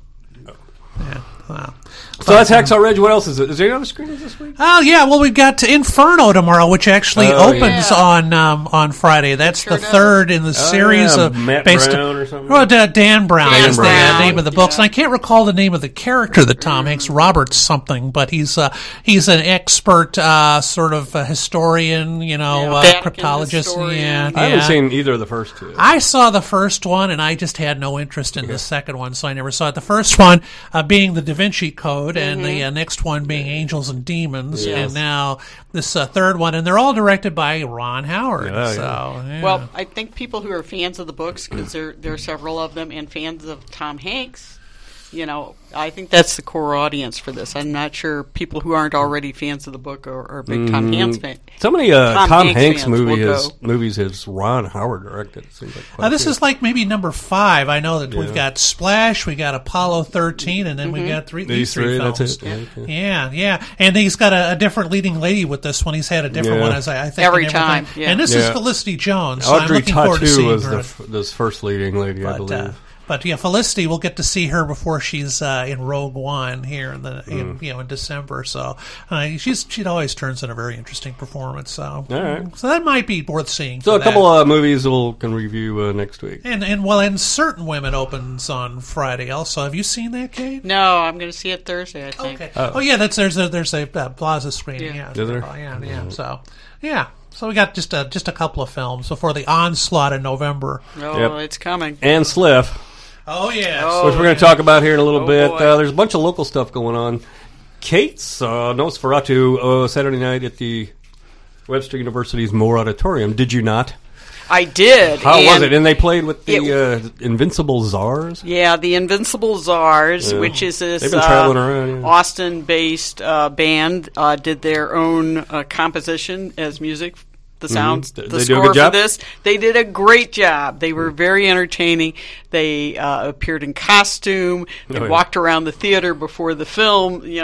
[SPEAKER 7] Yeah. Wow.
[SPEAKER 6] So that's Hacksaw Ridge. What else is it? Is there any other screenings this week?
[SPEAKER 7] Oh yeah, well we've got Inferno tomorrow, which actually
[SPEAKER 6] Oh,
[SPEAKER 7] opens
[SPEAKER 8] yeah.
[SPEAKER 7] on um, on Friday. That's
[SPEAKER 8] Sure
[SPEAKER 7] the
[SPEAKER 8] does.
[SPEAKER 7] third in the series
[SPEAKER 6] yeah,
[SPEAKER 7] of
[SPEAKER 6] Matt
[SPEAKER 7] based
[SPEAKER 6] Brown or something?
[SPEAKER 7] Well, uh, Dan Brown
[SPEAKER 8] Dan
[SPEAKER 7] is the
[SPEAKER 8] Brown.
[SPEAKER 7] uh, name of the books,
[SPEAKER 8] Yeah.
[SPEAKER 7] and I can't recall the name of the character that Tom Hanks, Robert something, but he's uh, he's an expert uh, sort of uh, historian, you know,
[SPEAKER 8] Yeah,
[SPEAKER 7] uh,
[SPEAKER 8] Vatican
[SPEAKER 7] cryptologist.
[SPEAKER 8] historian.
[SPEAKER 7] Yeah,
[SPEAKER 6] I haven't
[SPEAKER 7] yeah.
[SPEAKER 6] seen either of the first two.
[SPEAKER 7] I saw the first one, and I just had no interest in the second one, so I never saw it. The first one uh, being the Da Vinci Code, and the uh, next one being Angels and Demons,
[SPEAKER 6] Yes.
[SPEAKER 7] and now this uh, third one, and they're all directed by Ron Howard.
[SPEAKER 6] Yeah, yeah.
[SPEAKER 7] so, yeah.
[SPEAKER 8] Well, I think people who are fans of the books, because there there are several of them, and fans of Tom Hanks, you know, I think that's the core audience for this. I'm not sure people who aren't already fans of the book or, or big Tom Hanks fans.
[SPEAKER 6] So many uh,
[SPEAKER 8] Tom
[SPEAKER 6] Tom,
[SPEAKER 8] Hanks
[SPEAKER 6] Hanks,
[SPEAKER 8] fans
[SPEAKER 6] movie
[SPEAKER 8] will
[SPEAKER 6] has,
[SPEAKER 8] go.
[SPEAKER 6] movies has Ron Howard directed. It seems like quite
[SPEAKER 7] Uh,
[SPEAKER 6] a
[SPEAKER 7] this
[SPEAKER 6] few.
[SPEAKER 7] is like maybe number five. I know that
[SPEAKER 6] Yeah.
[SPEAKER 7] we've got Splash, we got Apollo thirteen, and then we've got three, these,
[SPEAKER 6] These
[SPEAKER 7] three,
[SPEAKER 6] three,
[SPEAKER 7] films.
[SPEAKER 6] that's it. Yeah, okay.
[SPEAKER 7] Yeah, yeah, and he's got a, a different leading lady with this one. He's had a different
[SPEAKER 6] Yeah.
[SPEAKER 7] one, as I, I think,
[SPEAKER 8] Every
[SPEAKER 7] in everything.
[SPEAKER 8] time, yeah.
[SPEAKER 7] And this is
[SPEAKER 6] Yeah.
[SPEAKER 7] Felicity Jones. So I'm
[SPEAKER 6] Audrey
[SPEAKER 7] looking forward to
[SPEAKER 6] Tautou
[SPEAKER 7] seeing
[SPEAKER 6] was
[SPEAKER 7] her.
[SPEAKER 6] the, f- this first leading lady, I
[SPEAKER 7] But,
[SPEAKER 6] believe.
[SPEAKER 7] uh, but yeah, Felicity, we'll get to see her before she's uh, in Rogue One here in the in,
[SPEAKER 6] Mm.
[SPEAKER 7] you know in December. So uh, she's she always turns in a very interesting performance. So
[SPEAKER 6] All right.
[SPEAKER 7] so that might be worth seeing.
[SPEAKER 6] So
[SPEAKER 7] for
[SPEAKER 6] a
[SPEAKER 7] that.
[SPEAKER 6] couple of movies we'll can review uh, next week.
[SPEAKER 7] and and well, and Certain Women opens on Friday. Also, have you seen that, Kate?
[SPEAKER 8] No, I'm going to see it Thursday, I think.
[SPEAKER 7] Okay. Oh, yeah, that's there's a there's a uh, Plaza screening.
[SPEAKER 8] Yeah.
[SPEAKER 7] Yeah,
[SPEAKER 6] Is there?
[SPEAKER 7] Oh, yeah, yeah. So yeah, so we got just a just a couple of films before the onslaught in November.
[SPEAKER 8] Oh,
[SPEAKER 6] Yep.
[SPEAKER 8] it's coming.
[SPEAKER 6] And Sliff,
[SPEAKER 7] Oh yeah.
[SPEAKER 8] Oh,
[SPEAKER 6] which we're going to talk about here in a little
[SPEAKER 8] Oh,
[SPEAKER 6] bit.
[SPEAKER 8] boy.
[SPEAKER 6] Uh, there's a bunch of local stuff going on. Kate saw Nosferatu uh, Saturday night at the Webster University's Moore Auditorium. Did you not?
[SPEAKER 8] I did.
[SPEAKER 6] How was
[SPEAKER 8] and-
[SPEAKER 6] it? And they played with the
[SPEAKER 8] It-
[SPEAKER 6] uh, Invincible Czars?
[SPEAKER 8] Yeah, the Invincible Czars,
[SPEAKER 6] Yeah.
[SPEAKER 8] which is this
[SPEAKER 6] They've been
[SPEAKER 8] uh,
[SPEAKER 6] traveling around, yeah.
[SPEAKER 8] Austin-based uh, band, uh, did their own uh, composition as music. The sounds,
[SPEAKER 6] Th-
[SPEAKER 8] the
[SPEAKER 6] they do a
[SPEAKER 8] score
[SPEAKER 6] good
[SPEAKER 8] for
[SPEAKER 6] job?
[SPEAKER 8] this, they did a great job. They were very entertaining. They uh, appeared in costume. They
[SPEAKER 6] Oh, yeah.
[SPEAKER 8] walked around the theater before the film. You know,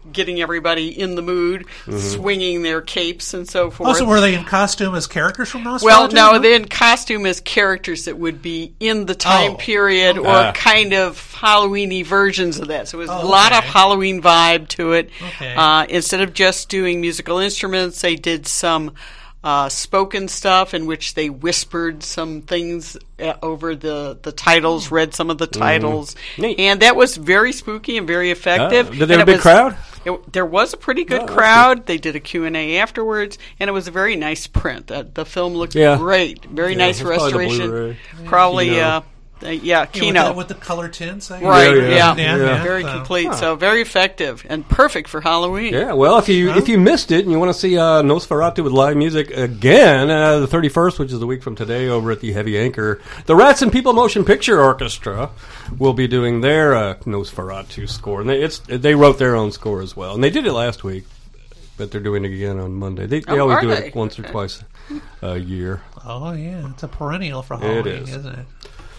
[SPEAKER 8] getting everybody in the mood,
[SPEAKER 6] Mm-hmm.
[SPEAKER 8] swinging their capes and so forth.
[SPEAKER 7] Oh, so were they in costume as characters from Nosferatu?
[SPEAKER 8] Well, no, they're in costume as characters that would be in the time
[SPEAKER 7] Oh,
[SPEAKER 8] period or
[SPEAKER 6] Ah.
[SPEAKER 8] kind of Halloween-y versions of that. So it was
[SPEAKER 7] Oh,
[SPEAKER 8] a lot of
[SPEAKER 7] okay.
[SPEAKER 8] Halloween vibe to it.
[SPEAKER 7] Okay.
[SPEAKER 8] Uh, instead of just doing musical instruments, they did some uh, spoken stuff in which they whispered some things uh, over the, the titles, read some of the titles.
[SPEAKER 6] Neat.
[SPEAKER 8] And that was very spooky and very effective.
[SPEAKER 6] Ah, did they have
[SPEAKER 8] And
[SPEAKER 6] a
[SPEAKER 8] it
[SPEAKER 6] big
[SPEAKER 8] was-
[SPEAKER 6] crowd?
[SPEAKER 8] It, there was a pretty good
[SPEAKER 6] Oh, that's
[SPEAKER 8] crowd. They did a Q and A afterwards, and it was a very nice print. Uh, the film looked
[SPEAKER 6] Yeah.
[SPEAKER 8] great. Very
[SPEAKER 6] Yeah,
[SPEAKER 8] nice
[SPEAKER 6] it's probably the
[SPEAKER 8] restoration.
[SPEAKER 6] Blu-ray.
[SPEAKER 8] Probably,
[SPEAKER 6] Kino.
[SPEAKER 8] uh, uh, yeah,
[SPEAKER 7] Yeah, with,
[SPEAKER 8] Kino.
[SPEAKER 7] the, with the color tints. I guess.
[SPEAKER 8] Right,
[SPEAKER 6] Yeah,
[SPEAKER 8] yeah,
[SPEAKER 6] yeah.
[SPEAKER 7] Yeah.
[SPEAKER 8] very
[SPEAKER 7] So-
[SPEAKER 8] complete. So very effective and perfect for Halloween.
[SPEAKER 6] Yeah, well, if you if you missed it and you want to see uh, Nosferatu with live music again, uh, the thirty-first, which is the week from today, over at the Heavy Anchor, the Rats and People Motion Picture Orchestra will be doing their uh, Nosferatu score, and they, it's they wrote their own score as well, and they did it last week, but they're doing it again on Monday. They, they
[SPEAKER 8] Oh,
[SPEAKER 6] always
[SPEAKER 8] are
[SPEAKER 6] do
[SPEAKER 8] they?
[SPEAKER 6] it once or
[SPEAKER 8] Okay.
[SPEAKER 6] twice a year.
[SPEAKER 7] Oh, yeah. It's a perennial for
[SPEAKER 6] It
[SPEAKER 7] Halloween,
[SPEAKER 6] is.
[SPEAKER 7] isn't it?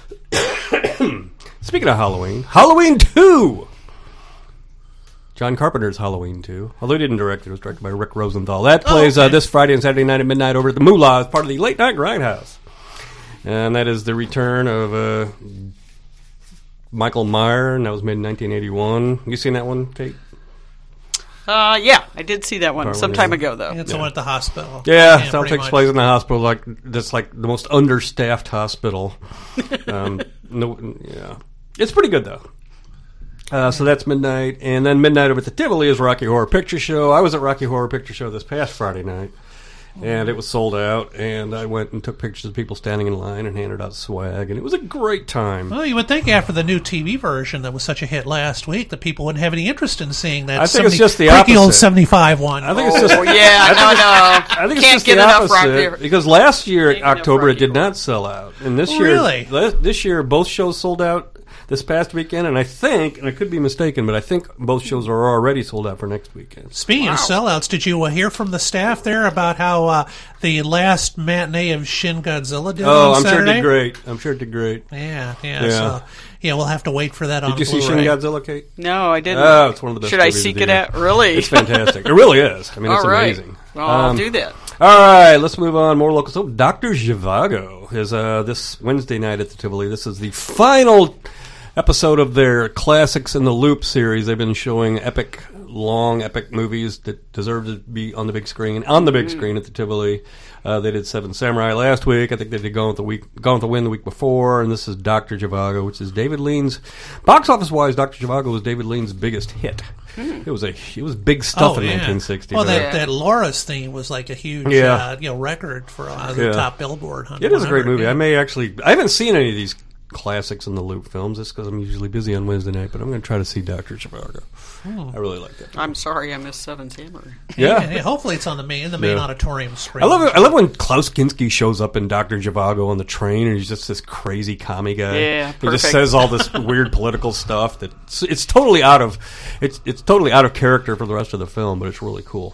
[SPEAKER 6] Speaking of Halloween, Halloween two. John Carpenter's Halloween two. Although he didn't direct it, it was directed by Rick Rosenthal. That plays
[SPEAKER 7] okay.
[SPEAKER 6] uh, this Friday and Saturday night at midnight over at the Moolah as part of the Late Night Grindhouse. And that is the return of uh, Michael Meyer, and that was made in nineteen eighty-one. You seen that one, Kate?
[SPEAKER 8] Uh, yeah, I did see that one
[SPEAKER 6] Part
[SPEAKER 8] some
[SPEAKER 6] one,
[SPEAKER 8] time
[SPEAKER 6] yeah.
[SPEAKER 8] ago, though.
[SPEAKER 7] It's the one at the hospital.
[SPEAKER 6] Yeah, so it
[SPEAKER 7] pretty
[SPEAKER 6] takes
[SPEAKER 7] much.
[SPEAKER 6] place in the hospital, like that's like the most understaffed hospital. um, no, yeah, it's pretty good though. Uh, so that's midnight, and then midnight over at the Tivoli is Rocky Horror Picture Show. I was at Rocky Horror Picture Show this past Friday night, and it was sold out. And I went and took pictures of people standing in line and handed out swag, and it was a great time.
[SPEAKER 7] Well, you would think after the new T V version that was such a hit last week that people wouldn't have any interest in seeing that.
[SPEAKER 6] I think it's
[SPEAKER 7] seventy
[SPEAKER 6] just the
[SPEAKER 7] freaky old
[SPEAKER 6] opposite.
[SPEAKER 7] seventy-five one.
[SPEAKER 6] I think it's just
[SPEAKER 8] Oh, yeah, no, no.
[SPEAKER 6] I think it's
[SPEAKER 8] Can't
[SPEAKER 6] just
[SPEAKER 8] get
[SPEAKER 6] the
[SPEAKER 8] enough
[SPEAKER 6] opposite
[SPEAKER 8] Rocky.
[SPEAKER 6] because last year
[SPEAKER 8] Can't get enough
[SPEAKER 6] October it
[SPEAKER 8] Rocky
[SPEAKER 6] did
[SPEAKER 8] Horror.
[SPEAKER 6] not sell out, and this year
[SPEAKER 7] Really?
[SPEAKER 6] le- this year both shows sold out this past weekend, and I think, and I could be mistaken, but I think both shows are already sold out for next weekend.
[SPEAKER 7] Speaking of sellouts, did you uh, hear from the staff there about how uh, the last matinee of Shin Godzilla did
[SPEAKER 6] Oh,
[SPEAKER 7] on
[SPEAKER 6] I'm sure
[SPEAKER 7] Saturday?
[SPEAKER 6] it did great. I'm sure it did great.
[SPEAKER 7] Yeah, yeah,
[SPEAKER 6] Yeah.
[SPEAKER 7] So, yeah, we'll have to wait for that on
[SPEAKER 6] Did you see Shin
[SPEAKER 7] Blu-ray.
[SPEAKER 6] Godzilla, Kate?
[SPEAKER 8] No, I didn't.
[SPEAKER 6] Oh, it's one of the best
[SPEAKER 8] Should I
[SPEAKER 6] movies
[SPEAKER 8] seek
[SPEAKER 6] of
[SPEAKER 8] it
[SPEAKER 6] the year.
[SPEAKER 8] out? Really?
[SPEAKER 6] It's fantastic. It really is. I mean, it's
[SPEAKER 8] All right.
[SPEAKER 6] amazing.
[SPEAKER 8] Well, I'll
[SPEAKER 6] Um,
[SPEAKER 8] do that.
[SPEAKER 6] All right, let's move on. More local. So, Doctor Zhivago is uh, this Wednesday night at the Tivoli. This is the final episode of their Classics in the Loop series. They've been showing epic, long, epic movies that deserve to be on the big screen. On the big
[SPEAKER 8] Mm.
[SPEAKER 6] screen at the Tivoli. Uh, they did Seven Samurai last week. I think they did Gone with the Week, Gone with the Wind the week before, and this is Doctor Zhivago, which is David Lean's box office wise. Doctor Zhivago was David Lean's biggest hit.
[SPEAKER 8] Hmm.
[SPEAKER 6] It was a it was big stuff
[SPEAKER 7] Oh,
[SPEAKER 6] in
[SPEAKER 7] yeah.
[SPEAKER 6] nineteen sixty.
[SPEAKER 7] Well,
[SPEAKER 6] man.
[SPEAKER 7] that, that Laura's theme was like a huge
[SPEAKER 6] Yeah.
[SPEAKER 7] uh, you know, record for uh, the
[SPEAKER 6] Yeah.
[SPEAKER 7] top Billboard.
[SPEAKER 6] It is a great movie.
[SPEAKER 7] Yeah.
[SPEAKER 6] I may actually. I haven't seen any of these classics in the Loop films. It's because I'm usually busy on Wednesday night, but I'm going to try to see Doctor Zhivago. I really like that.
[SPEAKER 8] I'm sorry I missed Seven Samurai.
[SPEAKER 6] Yeah.
[SPEAKER 7] Yeah, yeah, hopefully it's on the main in the main
[SPEAKER 6] Yeah.
[SPEAKER 7] auditorium screen.
[SPEAKER 6] I love it. I love when Klaus Kinski shows up in Doctor Zhivago on the train, and he's just this crazy commie guy.
[SPEAKER 8] Yeah,
[SPEAKER 6] he just
[SPEAKER 8] perfect.
[SPEAKER 6] says all this weird political stuff that it's, it's totally out of it's it's totally out of character for the rest of the film, but it's really cool.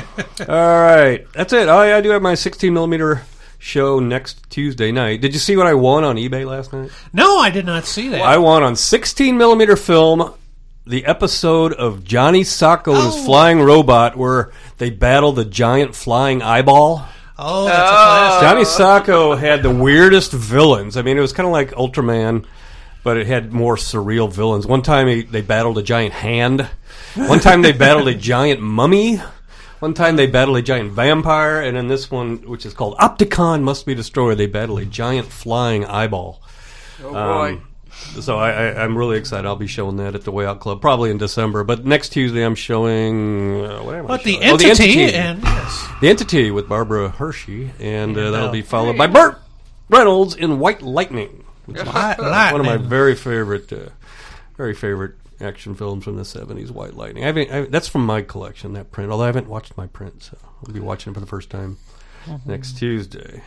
[SPEAKER 6] All right, that's it. Oh, yeah, I do have my sixteen millimeter show next Tuesday night. Did you see what I won on eBay last night?
[SPEAKER 7] No, I did not see that.
[SPEAKER 6] I won on sixteen millimeter film the episode of Johnny Sacco and his
[SPEAKER 7] Oh.
[SPEAKER 6] Flying Robot where they battle the giant flying eyeball.
[SPEAKER 7] oh, that's a classic.
[SPEAKER 6] Johnny Sacco had the weirdest villains. I mean, it was kind of like Ultraman, but it had more surreal villains. One time he, they battled a giant hand. One time they battled a giant mummy. One time they battled a giant vampire. And in this one, which is called Opticon Must Be Destroyed, they battle a giant flying eyeball.
[SPEAKER 8] Oh, boy.
[SPEAKER 6] Um, so I, I, I'm really excited. I'll be showing that at the Way Out Club, probably in December. But next Tuesday, I'm showing... Uh, what am I
[SPEAKER 7] But the
[SPEAKER 6] showing? Oh,
[SPEAKER 7] entity, and yes.
[SPEAKER 6] The Entity with Barbara Hershey, and uh, that'll
[SPEAKER 7] uh,
[SPEAKER 6] be followed by Burt Reynolds in White Lightning, which is
[SPEAKER 7] White
[SPEAKER 6] one of my
[SPEAKER 7] Lightning.
[SPEAKER 6] very favorite, uh, very favorite action films from the seventies. White Lightning. I haven't, I, that's from my collection, that print. Although I haven't watched my print, so I'll be watching it for the first time
[SPEAKER 7] Mm-hmm.
[SPEAKER 6] next Tuesday.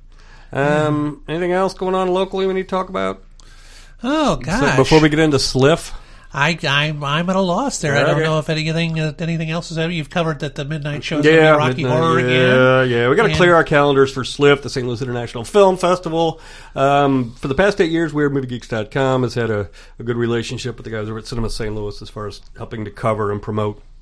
[SPEAKER 6] Um, anything else going on locally we need to talk about?
[SPEAKER 7] Oh
[SPEAKER 6] So
[SPEAKER 7] gosh!
[SPEAKER 6] before we get into Sliff.
[SPEAKER 7] I, I'm I'm at a loss there. I don't
[SPEAKER 6] Okay.
[SPEAKER 7] know if anything uh, anything else is out. You've covered that the midnight show is going to be Rocky
[SPEAKER 6] midnight,
[SPEAKER 7] Horror
[SPEAKER 6] yeah,
[SPEAKER 7] again.
[SPEAKER 6] Yeah, we got to
[SPEAKER 7] And-
[SPEAKER 6] clear our calendars for Sliff, the Saint Louis International Film Festival. Um, for the past eight years, Weird Movie Geeks dot com has had a, a good relationship with the guys over at Cinema Saint Louis as far as helping to cover and promote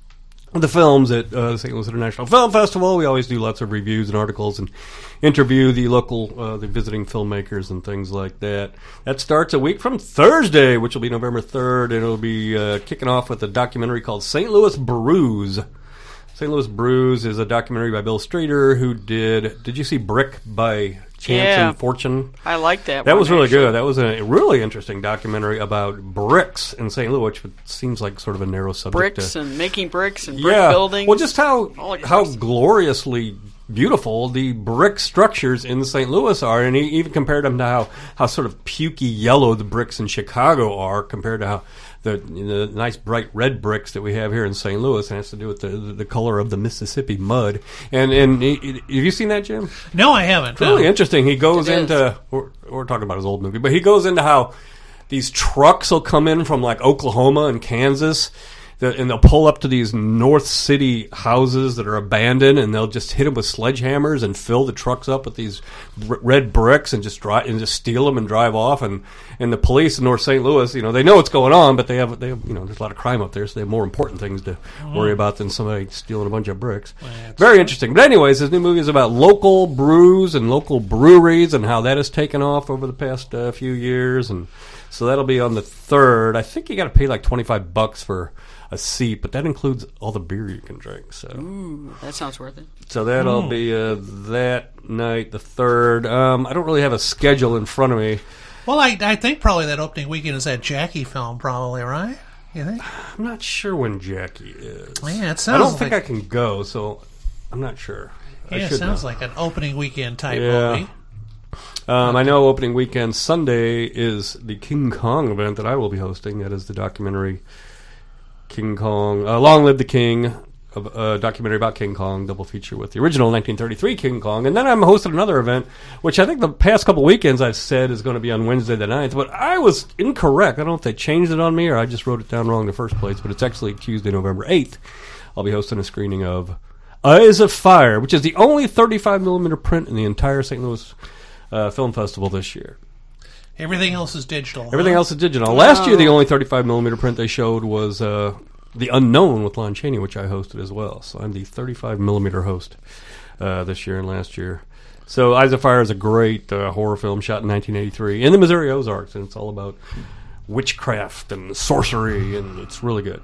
[SPEAKER 6] the films at uh, the Saint Louis International Film Festival. We always do lots of reviews and articles and interview the local, uh, the visiting filmmakers and things like that. That starts a week from Thursday, which will be November third, and it'll be uh, kicking off with a documentary called Saint Louis Brews. Saint Louis Brews is a documentary by Bill Streeter, who did, did you see Brick by Chance
[SPEAKER 8] yeah.
[SPEAKER 6] and Fortune?
[SPEAKER 8] I like that
[SPEAKER 6] That
[SPEAKER 8] one,
[SPEAKER 6] was really
[SPEAKER 8] actually.
[SPEAKER 6] good. That was a really interesting documentary about bricks in Saint Louis, which seems like sort of a narrow subject.
[SPEAKER 8] Bricks
[SPEAKER 6] to,
[SPEAKER 8] and making bricks and brick
[SPEAKER 6] yeah.
[SPEAKER 8] buildings.
[SPEAKER 6] Well, just how
[SPEAKER 8] all across
[SPEAKER 6] how
[SPEAKER 8] the-
[SPEAKER 6] gloriously beautiful the brick structures in Saint Louis are, and he even compared them to how, how sort of pukey yellow the bricks in Chicago are compared to how the, the nice bright red bricks that we have here in Saint Louis. And it has to do with the, the, the color of the Mississippi mud. And and he, he- have you seen that, Jim?
[SPEAKER 7] No, I haven't.
[SPEAKER 6] It's really
[SPEAKER 7] no.
[SPEAKER 6] interesting. He goes
[SPEAKER 8] It is.
[SPEAKER 6] into we're, we're talking about his old movie, but he goes into how these trucks will come in from like Oklahoma and Kansas, that, and they'll pull up to these North City houses that are abandoned, and they'll just hit them with sledgehammers and fill the trucks up with these r- red bricks and just drive and just steal them and drive off. And, and the police in North Saint Louis, you know, they know what's going on, but they have they have you know there's a lot of crime up there, so they have more important things to worry about than somebody stealing a bunch of bricks. Very interesting. But anyways, his new movie is about local brews and local breweries and how that has taken off over the past uh, few years, and so that'll be on the third. I think you got to pay like twenty-five bucks for a seat, but that includes all the beer you can drink. So,
[SPEAKER 8] Ooh, that sounds worth it.
[SPEAKER 6] so that'll be uh, that night, the third. Um, I don't really have a schedule in front of me.
[SPEAKER 7] Well, I, I think probably that opening weekend is that Jackie film, probably, right? You think?
[SPEAKER 6] I'm not sure when Jackie is.
[SPEAKER 7] Yeah, it sounds
[SPEAKER 6] I don't think
[SPEAKER 7] like-
[SPEAKER 6] I can go, so I'm not sure. I
[SPEAKER 7] Yeah, it
[SPEAKER 6] should
[SPEAKER 7] sounds
[SPEAKER 6] know.
[SPEAKER 7] like an opening weekend type
[SPEAKER 6] Yeah.
[SPEAKER 7] movie.
[SPEAKER 6] Um, I know opening weekend Sunday is the King Kong event that I will be hosting. That is the documentary King Kong, uh, Long Live the King, a uh, documentary about King Kong, double feature with the original nineteen thirty-three King Kong. And then I'm hosting another event, which I think the past couple weekends I've said is going to be on Wednesday the ninth, but I was incorrect. I don't know if they changed it on me or I just wrote it down wrong in the first place, but it's actually Tuesday, November eighth. I'll be hosting a screening of Eyes of Fire, which is the only thirty-five millimeter print in the entire Saint Louis uh, Film Festival this year.
[SPEAKER 7] Everything else is digital.
[SPEAKER 6] Everything
[SPEAKER 7] huh?
[SPEAKER 6] else is digital. Last year, the only thirty-five millimeter print they showed was uh, The Unknown with Lon Chaney, which I hosted as well. So I'm the thirty-five millimeter host uh, this year and last year. So Eyes of Fire is a great uh, horror film shot in nineteen eighty-three in the Missouri Ozarks, and it's all about witchcraft and sorcery, and it's really good.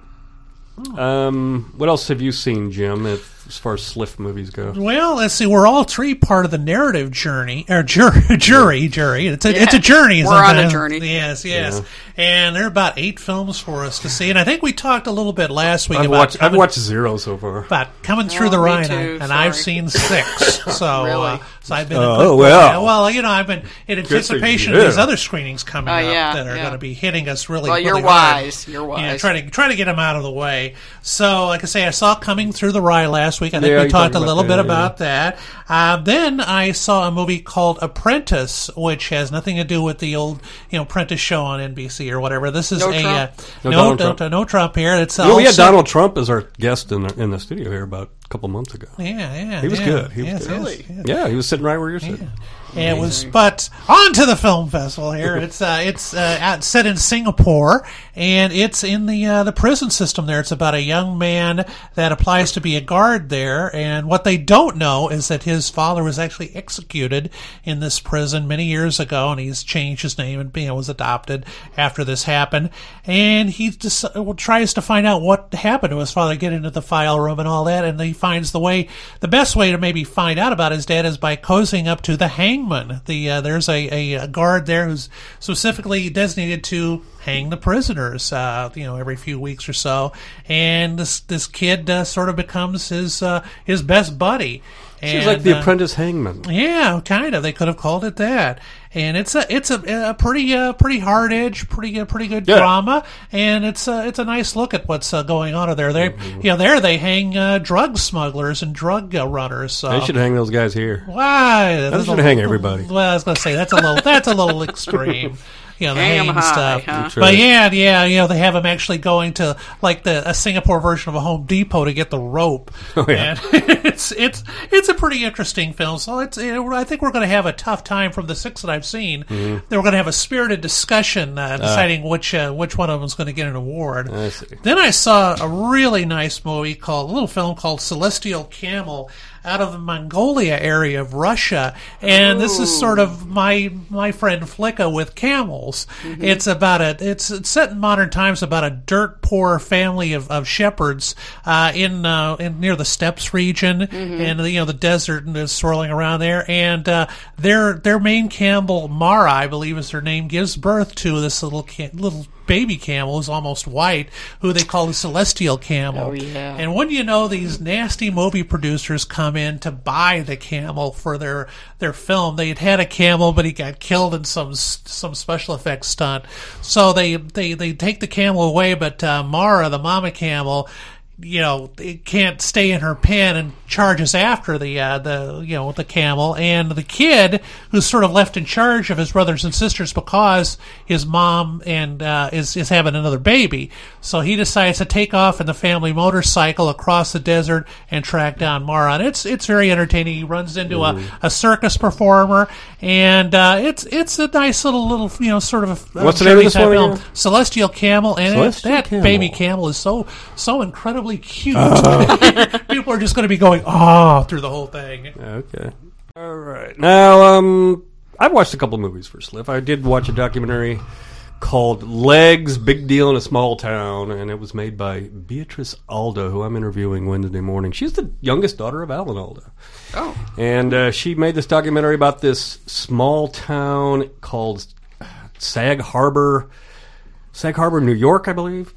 [SPEAKER 6] Um, what else have you seen, Jim, if, as far as Sliff movies go?
[SPEAKER 7] Well, let's see. We're all three part of the narrative journey, or jur- jury, jury. It's a
[SPEAKER 8] Yeah.
[SPEAKER 7] it's a journey.
[SPEAKER 8] We're on a
[SPEAKER 7] sometimes.
[SPEAKER 8] journey.
[SPEAKER 7] Yes, yes.
[SPEAKER 6] Yeah.
[SPEAKER 7] And there are about eight films for us to see. And I think we talked a little bit last week
[SPEAKER 6] I've
[SPEAKER 7] about
[SPEAKER 6] watched, I've
[SPEAKER 7] coming,
[SPEAKER 6] watched zero so far.
[SPEAKER 7] about coming through
[SPEAKER 8] Oh,
[SPEAKER 7] the
[SPEAKER 8] me
[SPEAKER 7] Rhine,
[SPEAKER 8] too,
[SPEAKER 7] and I've
[SPEAKER 8] sorry.
[SPEAKER 7] seen six. So,
[SPEAKER 8] Really?
[SPEAKER 7] uh, so I've been.
[SPEAKER 6] Oh,
[SPEAKER 7] in,
[SPEAKER 6] well.
[SPEAKER 7] yeah, well, you know, I've been in
[SPEAKER 6] for
[SPEAKER 7] anticipation
[SPEAKER 6] you.
[SPEAKER 7] of these other screenings coming
[SPEAKER 8] Oh,
[SPEAKER 7] up
[SPEAKER 8] yeah,
[SPEAKER 7] that are
[SPEAKER 8] yeah.
[SPEAKER 7] going to be hitting us really.
[SPEAKER 8] Well, you're
[SPEAKER 7] really hard.
[SPEAKER 8] wise. You're
[SPEAKER 7] Yeah,
[SPEAKER 8] wise.
[SPEAKER 7] try to try to get them out of the way. So, like I say, I saw Coming Through the Rye last week. I think
[SPEAKER 6] Yeah,
[SPEAKER 7] we
[SPEAKER 6] you
[SPEAKER 7] talked
[SPEAKER 6] talked
[SPEAKER 7] a little
[SPEAKER 6] about
[SPEAKER 7] bit
[SPEAKER 6] that,
[SPEAKER 7] about that. Uh, then I saw a movie called Apprentice, which has nothing to do with the old, you know, Apprentice show on N B C or whatever. This is
[SPEAKER 8] No
[SPEAKER 7] a
[SPEAKER 8] Trump?
[SPEAKER 7] Uh,
[SPEAKER 6] No
[SPEAKER 7] no,
[SPEAKER 6] Donald
[SPEAKER 7] no,
[SPEAKER 6] Trump.
[SPEAKER 7] no Trump here. It's
[SPEAKER 6] You know, we had
[SPEAKER 7] also-
[SPEAKER 6] Donald Trump as our guest in the, in the studio here about a couple months ago.
[SPEAKER 7] Yeah, yeah,
[SPEAKER 6] He was
[SPEAKER 7] yeah.
[SPEAKER 6] good. He was
[SPEAKER 7] Yes,
[SPEAKER 6] good.
[SPEAKER 7] yes,
[SPEAKER 8] Really?
[SPEAKER 7] yes.
[SPEAKER 6] Yeah, he was sitting right where you're sitting.
[SPEAKER 7] It was, but on to the film festival here. It's uh, it's uh, out, set in Singapore, and it's in the uh, the prison system there. It's about a young man that applies to be a guard there, and what they don't know is that his father was actually executed in this prison many years ago, and he's changed his name and you know, was adopted after this happened. And he just uh, tries to find out what happened to his father, get into the file room and all that, and he finds the way, the best way to maybe find out about his dad is by cozying up to the hangman. The uh, there's a, a guard there who's specifically designated to hang the prisoners, uh, you know, every few weeks or so, and this this kid uh, sort of becomes his uh, his best buddy.
[SPEAKER 6] She's like the
[SPEAKER 7] uh,
[SPEAKER 6] apprentice hangman.
[SPEAKER 7] yeah, kind of. They could have called it that. And it's a it's a, a pretty uh, pretty hard edge, pretty uh, pretty good
[SPEAKER 6] Yeah.
[SPEAKER 7] drama, and it's a, it's a nice look at what's uh, going on over there. They
[SPEAKER 6] Mm-hmm.
[SPEAKER 7] you know there they hang uh, drug smugglers and drug uh, runners. So
[SPEAKER 6] They should hang those guys here.
[SPEAKER 7] why?
[SPEAKER 6] They
[SPEAKER 7] That's
[SPEAKER 6] should
[SPEAKER 7] a-
[SPEAKER 6] hang everybody.
[SPEAKER 7] Well, I was going to say that's a little that's a little extreme. you know, the
[SPEAKER 8] Hang 'em
[SPEAKER 7] hang
[SPEAKER 8] high,
[SPEAKER 7] stuff.
[SPEAKER 8] huh?
[SPEAKER 6] That's
[SPEAKER 7] But
[SPEAKER 6] right.
[SPEAKER 7] yeah, yeah, you know, they have them actually going to like the a Singapore version of a Home Depot to get the rope.
[SPEAKER 6] Oh, yeah.
[SPEAKER 7] And it's it's it's a pretty interesting film. So it's it, I think we're going to have a tough time from the six that I've seen.
[SPEAKER 6] Mm-hmm.
[SPEAKER 7] Then we're going to have a spirited discussion uh, deciding which uh, which one of them is going to get an award.
[SPEAKER 6] I see.
[SPEAKER 7] Then I saw a really nice movie called a little film called Celestial Camel out of the Mongolia area of Russia, and this is sort of my my friend Flicka with camels.
[SPEAKER 8] Mm-hmm.
[SPEAKER 7] It's about a it's, it's set in modern times about a dirt poor family of, of shepherds uh, in uh, in near the steppes region,
[SPEAKER 8] Mm-hmm.
[SPEAKER 7] and you know the desert is swirling around there, and uh, their their main camel Mara, I believe is her name, gives birth to this little ca- little. baby camel who's almost white, who they call the Celestial Camel.
[SPEAKER 8] Oh, yeah.
[SPEAKER 7] And when you know these nasty movie producers come in to buy the camel for their their film, they had had a camel, but he got killed in some some special effects stunt. So they they they take the camel away, but uh, Mara, the mama camel, you know, it can't stay in her pen and charges after the uh, the you know the camel, and the kid who's sort of left in charge of his brothers and sisters because his mom and uh, is is having another baby. So he decides to take off in the family motorcycle across the desert and track down Mara. And it's it's very entertaining. He runs into a, a circus performer, and uh, it's it's a nice little little you know sort of a,
[SPEAKER 6] What's
[SPEAKER 7] a
[SPEAKER 6] the name of this
[SPEAKER 7] journey type
[SPEAKER 6] one
[SPEAKER 7] film.
[SPEAKER 6] again?
[SPEAKER 7] Celestial Camel, and
[SPEAKER 6] Celestial
[SPEAKER 7] it, that
[SPEAKER 6] Camel.
[SPEAKER 7] baby camel is so so incredibly cute.
[SPEAKER 6] Uh-huh.
[SPEAKER 7] People are just going to be going ah through the whole thing.
[SPEAKER 6] Okay. All right. Now, um, I've watched a couple of movies for Sliff. I did watch a documentary called Legs, Big Deal in a Small Town, and it was made by Beatrice Alda, who I'm interviewing Wednesday morning. She's the youngest daughter of Alan Alda.
[SPEAKER 8] Oh.
[SPEAKER 6] And uh, she made this documentary about this small town called Sag Harbor, Sag Harbor, New York, I believe.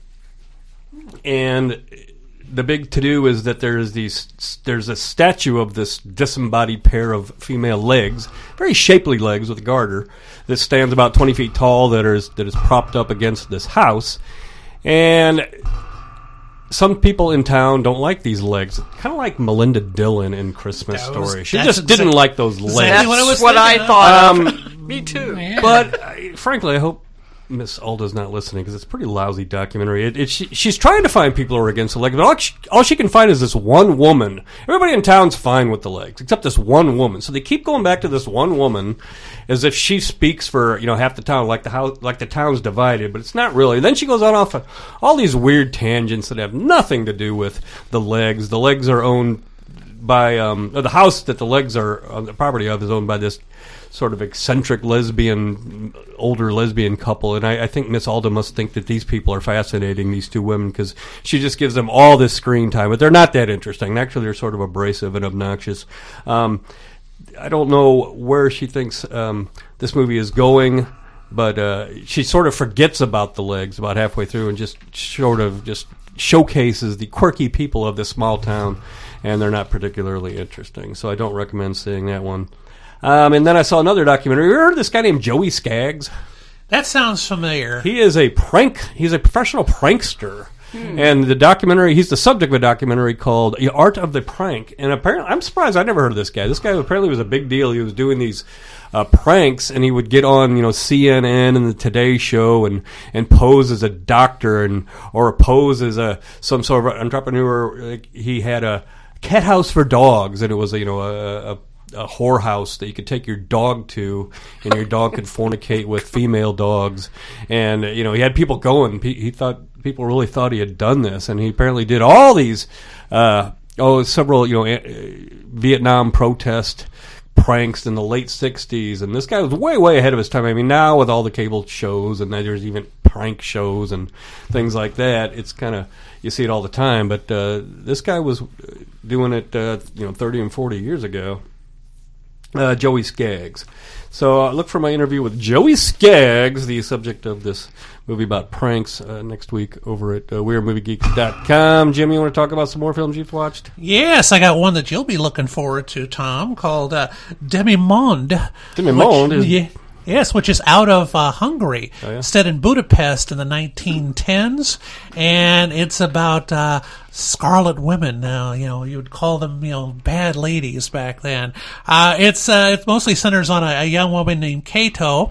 [SPEAKER 6] And the big to-do is that there's these there's a statue of this disembodied pair of female legs, very shapely legs with a garter, that stands about twenty feet tall, that is that is propped up against this house. And some people in town don't like these legs, kind of like Melinda Dillon in Christmas
[SPEAKER 7] That was-
[SPEAKER 6] Story. She
[SPEAKER 7] that's
[SPEAKER 6] just
[SPEAKER 7] exact-
[SPEAKER 6] didn't like those legs.
[SPEAKER 7] exactly
[SPEAKER 8] That's
[SPEAKER 7] what I was
[SPEAKER 8] what I
[SPEAKER 7] thinking of.
[SPEAKER 8] thought
[SPEAKER 6] Um,
[SPEAKER 8] of. Me too.
[SPEAKER 6] But uh, frankly, I hope Miss Alda's not listening, because it's a pretty lousy documentary. It, it, she, she's trying to find people who are against the legs, but all she, all she can find is this one woman. Everybody in town's fine with the legs, except this one woman. So they keep going back to this one woman as if she speaks for, you know, half the town, like the house, like the town's divided, but it's not really. Then she goes on off of all these weird tangents that have nothing to do with the legs. The legs are owned by um, or the house that the legs are on the property of is owned by this sort of eccentric lesbian, older lesbian couple, and I, I think Miss Alda must think that these people are fascinating, these two women, because she just gives them all this screen time, but they're not that interesting. Actually, they're sort of abrasive and obnoxious. Um, I don't know where she thinks um, this movie is going, but uh, she sort of forgets about the legs about halfway through and just sort of just showcases the quirky people of this small town, and they're not particularly interesting, so I don't recommend seeing that one. Um, and then I saw another documentary. You heard of this guy named Joey Skaggs?
[SPEAKER 7] That sounds familiar.
[SPEAKER 6] He is a prank. He's a professional prankster. Hmm. And the documentary, he's the subject of a documentary called The Art of the Prank. And apparently, I'm surprised I never heard of this guy. This guy apparently was a big deal. He was doing these uh, pranks, and he would get on, you know, C N N and the Today Show and, and pose as a doctor and or pose as a some sort of entrepreneur. Like, he had a cat house for dogs, and it was, you know, a, a a whorehouse that you could take your dog to, and your dog could fornicate with female dogs. And, you know, he had people going. He, he thought people really thought he had done this, and he apparently did all these, uh, oh, several, you know, uh, Vietnam protest pranks in the late sixties. And this guy was way, way ahead of his time. I mean, now with all the cable shows, and there's even prank shows and things like that, it's kind of, you see it all the time. But uh, this guy was doing it, uh, you know, thirty and forty years ago. Uh, Joey Skaggs. So uh, look for my interview with Joey Skaggs, the subject of this movie about pranks, uh, next week over at uh, weird movie geeks dot com. Jim, you want to talk about some more films you've watched?
[SPEAKER 7] Yes, I got one that you'll be looking forward to, Tom, called uh, Demi-Monde.
[SPEAKER 6] Demi-Monde
[SPEAKER 7] which,
[SPEAKER 6] is...
[SPEAKER 7] Yeah, yes, which is out of uh, Hungary,
[SPEAKER 6] Oh, yeah?
[SPEAKER 7] set in Budapest in the nineteen tens, and it's about uh, scarlet women. Now, you know, you would call them, you know, bad ladies back then. Uh, it's uh, it mostly centers on a, a young woman named Kato,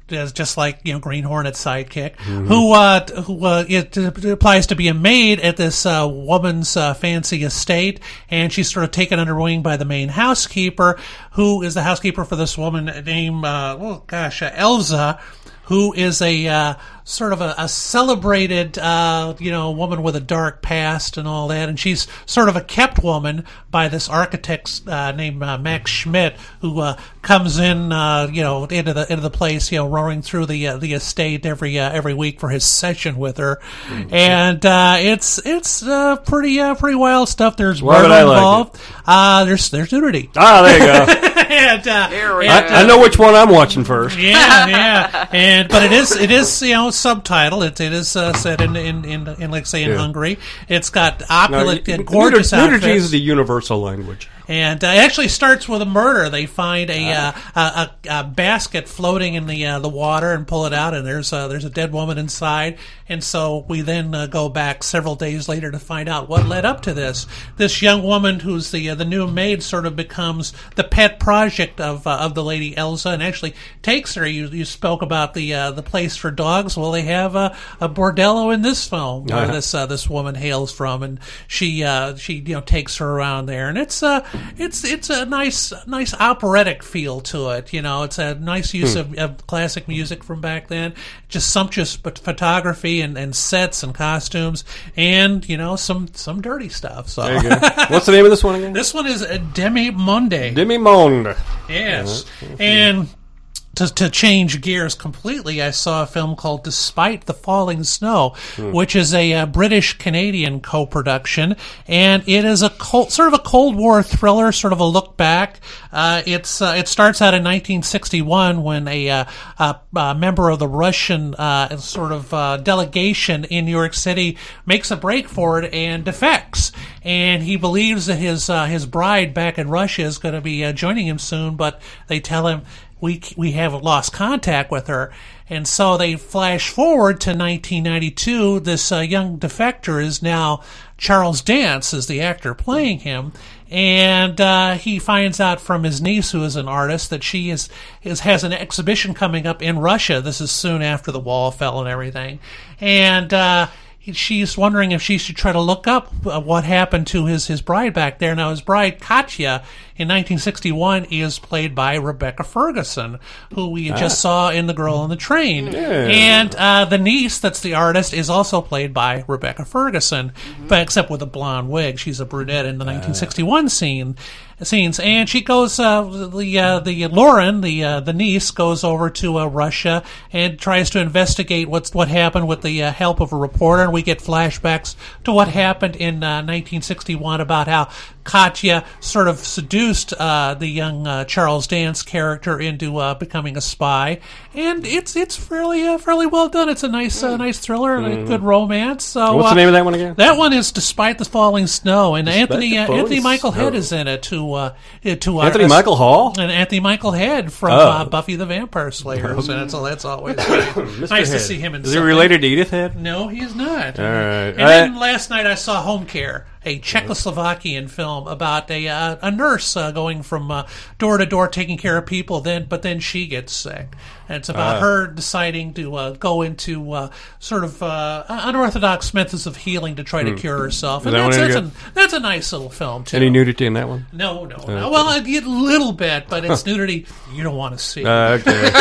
[SPEAKER 7] as just like you know Green Hornet's sidekick, mm-hmm. who uh, who uh, it, it applies to be a maid at this uh, woman's uh, fancy estate, and she's sort of taken under wing by the main housekeeper, who is the housekeeper for this woman named uh, oh gosh uh, Elsa, who is a uh, sort of a, a celebrated, uh, you know, woman with a dark past and all that, and she's sort of a kept woman by this architect uh, named uh, Max Schmidt, who uh, comes in, uh, you know, into the into the place, you know, roaring through the uh, the estate every uh, every week for his session with her, mm-hmm. and uh, it's it's uh, pretty uh, pretty wild stuff. There's
[SPEAKER 6] Why
[SPEAKER 7] murder
[SPEAKER 6] would I like
[SPEAKER 7] involved.
[SPEAKER 6] it?
[SPEAKER 7] Uh, there's there's nudity.
[SPEAKER 6] Ah, there you go.
[SPEAKER 7] and, uh,
[SPEAKER 8] there we
[SPEAKER 7] and,
[SPEAKER 8] go.
[SPEAKER 6] I, I know which one I'm watching first.
[SPEAKER 7] Yeah, yeah, and but it is it is you know subtitled. It it is uh, set in in, in in like say in
[SPEAKER 6] Yeah.
[SPEAKER 7] Hungary. It's got opulent
[SPEAKER 6] No,
[SPEAKER 7] and gorgeous
[SPEAKER 6] nudity
[SPEAKER 7] outfits.
[SPEAKER 6] is the universal language.
[SPEAKER 7] And uh, it actually starts with a murder. They find a uh, a, a, a basket floating in the uh, the water and pull it out, and there's uh, there's a dead woman inside. And so we then uh, go back several days later to find out what led up to this. This young woman, who's the uh, the new maid, sort of becomes the pet project of uh, of the lady Elsa, and actually takes her. You you spoke about the uh, the place for dogs. Well, they have a, a bordello in this film where
[SPEAKER 6] Uh-huh.
[SPEAKER 7] this uh, this woman hails from, and she uh, she you know takes her around there, and it's uh It's it's a nice nice operatic feel to it, you know. It's a nice use
[SPEAKER 6] Hmm.
[SPEAKER 7] of, of classic music from back then, just sumptuous ph- photography and, and sets and costumes, and you know some some dirty stuff. So,
[SPEAKER 6] There you go. What's the name of this one again?
[SPEAKER 7] this one is a Demi Monde.
[SPEAKER 6] Demi Monde.
[SPEAKER 7] Yes, and. To, to change gears completely, I saw a film called Despite the Falling Snow,
[SPEAKER 6] Hmm.
[SPEAKER 7] which is a uh, British-Canadian co-production, and it is a cold, sort of a Cold War thriller, sort of a look back. Uh, it's uh, it starts out in nineteen sixty-one when a, uh, a, a member of the Russian uh, sort of uh, delegation in New York City makes a break for it and defects, and he believes that his uh, his bride back in Russia is going to be uh, joining him soon, but they tell him, we we have lost contact with her. And so they flash forward to nineteen ninety-two. This uh, young defector is now Charles Dance, is the actor playing him. And uh, he finds out from his niece, who is an artist, that she is, is has an exhibition coming up in Russia. This is soon after the wall fell and everything. And uh, she's wondering if she should try to look up uh, what happened to his, his bride back there. Now, his bride, Katya, in nineteen sixty-one, is played by Rebecca Ferguson, who we just saw in The Girl on the Train.
[SPEAKER 6] Yeah.
[SPEAKER 7] And uh, the niece, that's the artist, is also played by Rebecca Ferguson, but except with a blonde wig. She's a brunette in the nineteen sixty-one scene. Scenes, and she goes. Uh, the uh, the Lauren, the uh, the niece, goes over to uh, Russia and tries to investigate what's what happened with the uh, help of a reporter. And we get flashbacks to what happened in uh, nineteen sixty-one about how Katya sort of seduced uh, the young uh, Charles Dance character into uh, becoming a spy. And it's it's fairly uh, fairly well done. It's a nice uh, nice thriller and a good romance. So
[SPEAKER 6] What's
[SPEAKER 7] uh,
[SPEAKER 6] the name of that one again?
[SPEAKER 7] That one is Despite the Falling Snow, and Anthony
[SPEAKER 6] the
[SPEAKER 7] uh,
[SPEAKER 6] Falling
[SPEAKER 7] Anthony Michael
[SPEAKER 6] Snow.
[SPEAKER 7] Head is in it. To uh, to
[SPEAKER 6] Anthony
[SPEAKER 7] our,
[SPEAKER 6] Michael Hall?
[SPEAKER 7] and Anthony Michael Head from
[SPEAKER 6] Oh.
[SPEAKER 7] uh, Buffy the Vampire Slayer. So that's all. That's always nice
[SPEAKER 6] Mister
[SPEAKER 7] to
[SPEAKER 6] Head.
[SPEAKER 7] see him in.
[SPEAKER 6] Is he
[SPEAKER 7] something.
[SPEAKER 6] related to Edith Head?
[SPEAKER 7] No, he is not.
[SPEAKER 6] All right.
[SPEAKER 7] And
[SPEAKER 6] I-
[SPEAKER 7] then last night I saw Home Care, a Czechoslovakian film about a uh, a nurse uh, going from uh, door to door taking care of people. Then, but then she gets sick, and it's about
[SPEAKER 6] Ah.
[SPEAKER 7] her deciding to uh, go into uh, sort of uh, unorthodox methods of healing to try to cure herself. And
[SPEAKER 6] Hmm. that
[SPEAKER 7] that's
[SPEAKER 6] one any
[SPEAKER 7] that's a, that's a nice little film too.
[SPEAKER 6] Any nudity in that one?
[SPEAKER 7] No, no, no. Well, I get a little bit, but it's nudity you don't want to see.
[SPEAKER 6] Uh, okay.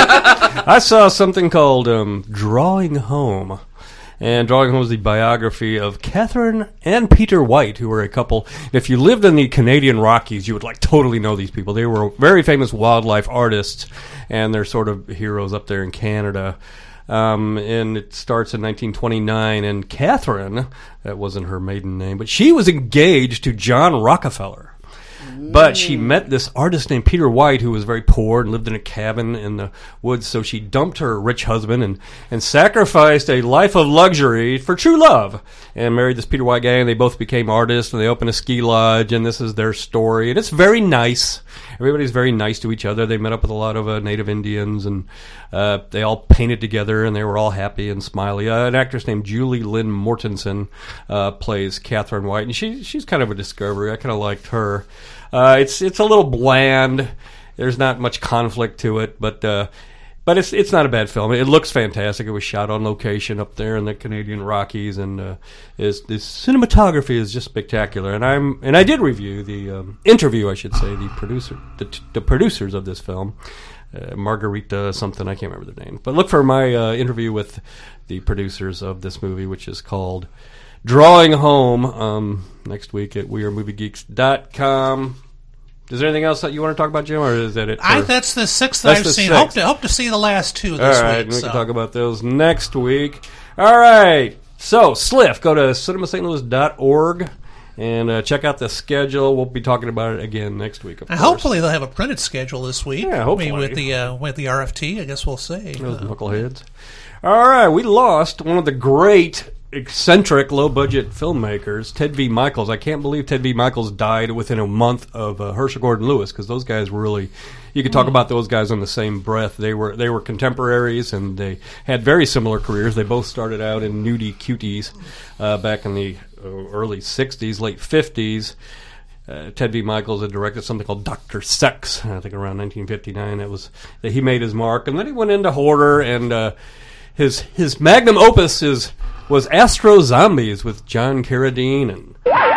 [SPEAKER 6] I saw something called um, Drawing Home. And Drawing Home is the biography of Catherine and Peter White, who were a couple. If you lived in the Canadian Rockies, you would like totally know these people. They were very famous wildlife artists, and they're sort of heroes up there in Canada. Um, and it starts in nineteen twenty-nine, and Catherine, that wasn't her maiden name, but she was engaged to John Rockefeller. But she met this artist named Peter White, who was very poor and lived in a cabin in the woods. So she dumped her rich husband and, and sacrificed a life of luxury for true love and married this Peter White guy. And they both became artists, and they opened a ski lodge. And this is their story. And it's very nice. Everybody's very nice to each other. They met up with a lot of uh, native Indians, and uh, they all painted together, and they were all happy and smiley. Uh, an actress named Julie Lynn Mortensen uh, plays Catherine White, and she she's kind of a discovery. I kind of liked her. Uh, it's it's a little bland. There's not much conflict to it, but uh, but it's it's not a bad film. It looks fantastic. It was shot on location up there in the Canadian Rockies, and uh, is this cinematography is just spectacular. And I'm and I did review the um, interview, I should say, the producer, the, the producers of this film, uh, Margarita something, I can't remember their name. But look for my uh, interview with the producers of this movie, which is called Drawing Home, um, next week at we are movie geeks dot com. Is there anything else that you want to talk about, Jim, or is that it?
[SPEAKER 7] I, that's the sixth that I've seen. Hope to, hope to see the last two this
[SPEAKER 6] All right,
[SPEAKER 7] week.
[SPEAKER 6] and we
[SPEAKER 7] so.
[SPEAKER 6] can talk about those next week. All right. So, Sliff, go to cinema st louis dot org and uh, check out the schedule. We'll be talking about it again next week, of
[SPEAKER 7] and
[SPEAKER 6] course.
[SPEAKER 7] Hopefully they'll have a printed schedule this week.
[SPEAKER 6] Yeah, hopefully.
[SPEAKER 7] I mean, with the, uh, with the R F T, I guess we'll see.
[SPEAKER 6] Those
[SPEAKER 7] Uh,
[SPEAKER 6] knuckleheads. All right, we lost one of the great eccentric low-budget filmmakers, Ted V. Michaels. I can't believe Ted V. Michaels died within a month of uh, Herschel Gordon Lewis, because those guys were really, you could talk about those guys on the same breath. They were they were contemporaries, and they had very similar careers. They both started out in nudie cuties uh, back in the uh, early sixties, late fifties. Uh, Ted V. Michaels had directed something called Doctor Sex, I think around nineteen fifty-nine. That was that he made his mark, and then he went into horror, and uh, his his magnum opus is was Astro Zombies with John Carradine. And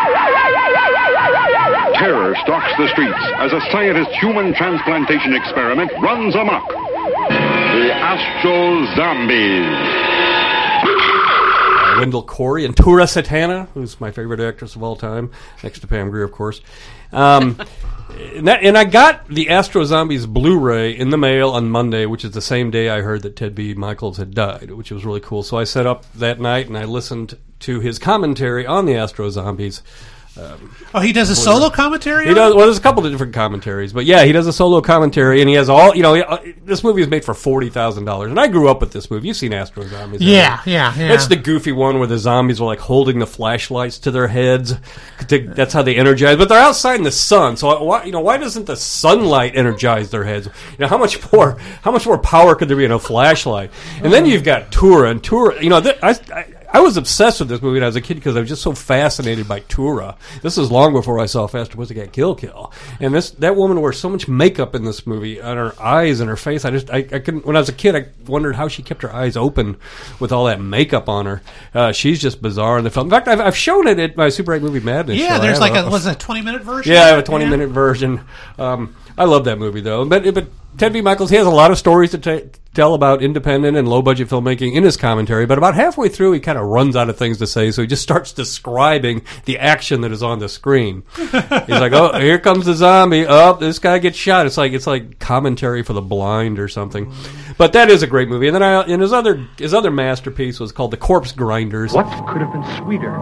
[SPEAKER 10] terror stalks the streets as a scientist's human transplantation experiment runs amok. The Astro Zombies.
[SPEAKER 6] Wendell Corey and Tura Satana, who's my favorite actress of all time, next to Pam Grier, of course. Um, and, that, and I got the Astro Zombies Blu-ray in the mail on Monday, which is the same day I heard that Ted B. Michaels had died, which was really cool. So I set up that night and I listened to his commentary on the Astro Zombies. Um,
[SPEAKER 7] oh, he does a solo commentary?
[SPEAKER 6] He does. Well, there's a couple of different commentaries, but yeah, he does a solo commentary, and he has all. You know, this movie is made for forty thousand dollars, and I grew up with this movie. You've seen Astro Zombies?
[SPEAKER 7] Yeah, yeah, yeah.
[SPEAKER 6] It's the goofy one where the zombies were like holding the flashlights to their heads. To, that's how they energize, but they're outside in the sun. So why, you know, why doesn't the sunlight energize their heads? You know, how much more, how much more power could there be in a flashlight? And then you've got Tura, and Tura. You know, th- I. I I was obsessed with this movie when I was a kid because I was just so fascinated by Tura. This was long before I saw Faster Pussycat Kill Kill. And this that woman wore so much makeup in this movie on her eyes and her face. I just I, I couldn't. When I was a kid, I wondered how she kept her eyes open with all that makeup on her. Uh, she's just bizarre in the film. In fact, I've, I've shown it at my Super eight Movie Madness
[SPEAKER 7] Yeah,
[SPEAKER 6] show.
[SPEAKER 7] there's like a,
[SPEAKER 6] a
[SPEAKER 7] was it a twenty minute version?
[SPEAKER 6] Yeah, I have a twenty minute version. Um, I love that movie though. But but Ted V. Michaels, he has a lot of stories to t- tell about independent and low-budget filmmaking in his commentary, but about halfway through, he kind of runs out of things to say, so he just starts describing the action that is on the screen. He's like, oh, here comes the zombie. Oh, this guy gets shot. It's like it's like commentary for the blind or something. But that is a great movie. And then I, and his other his other masterpiece was called The Corpse Grinders.
[SPEAKER 11] What could have been sweeter?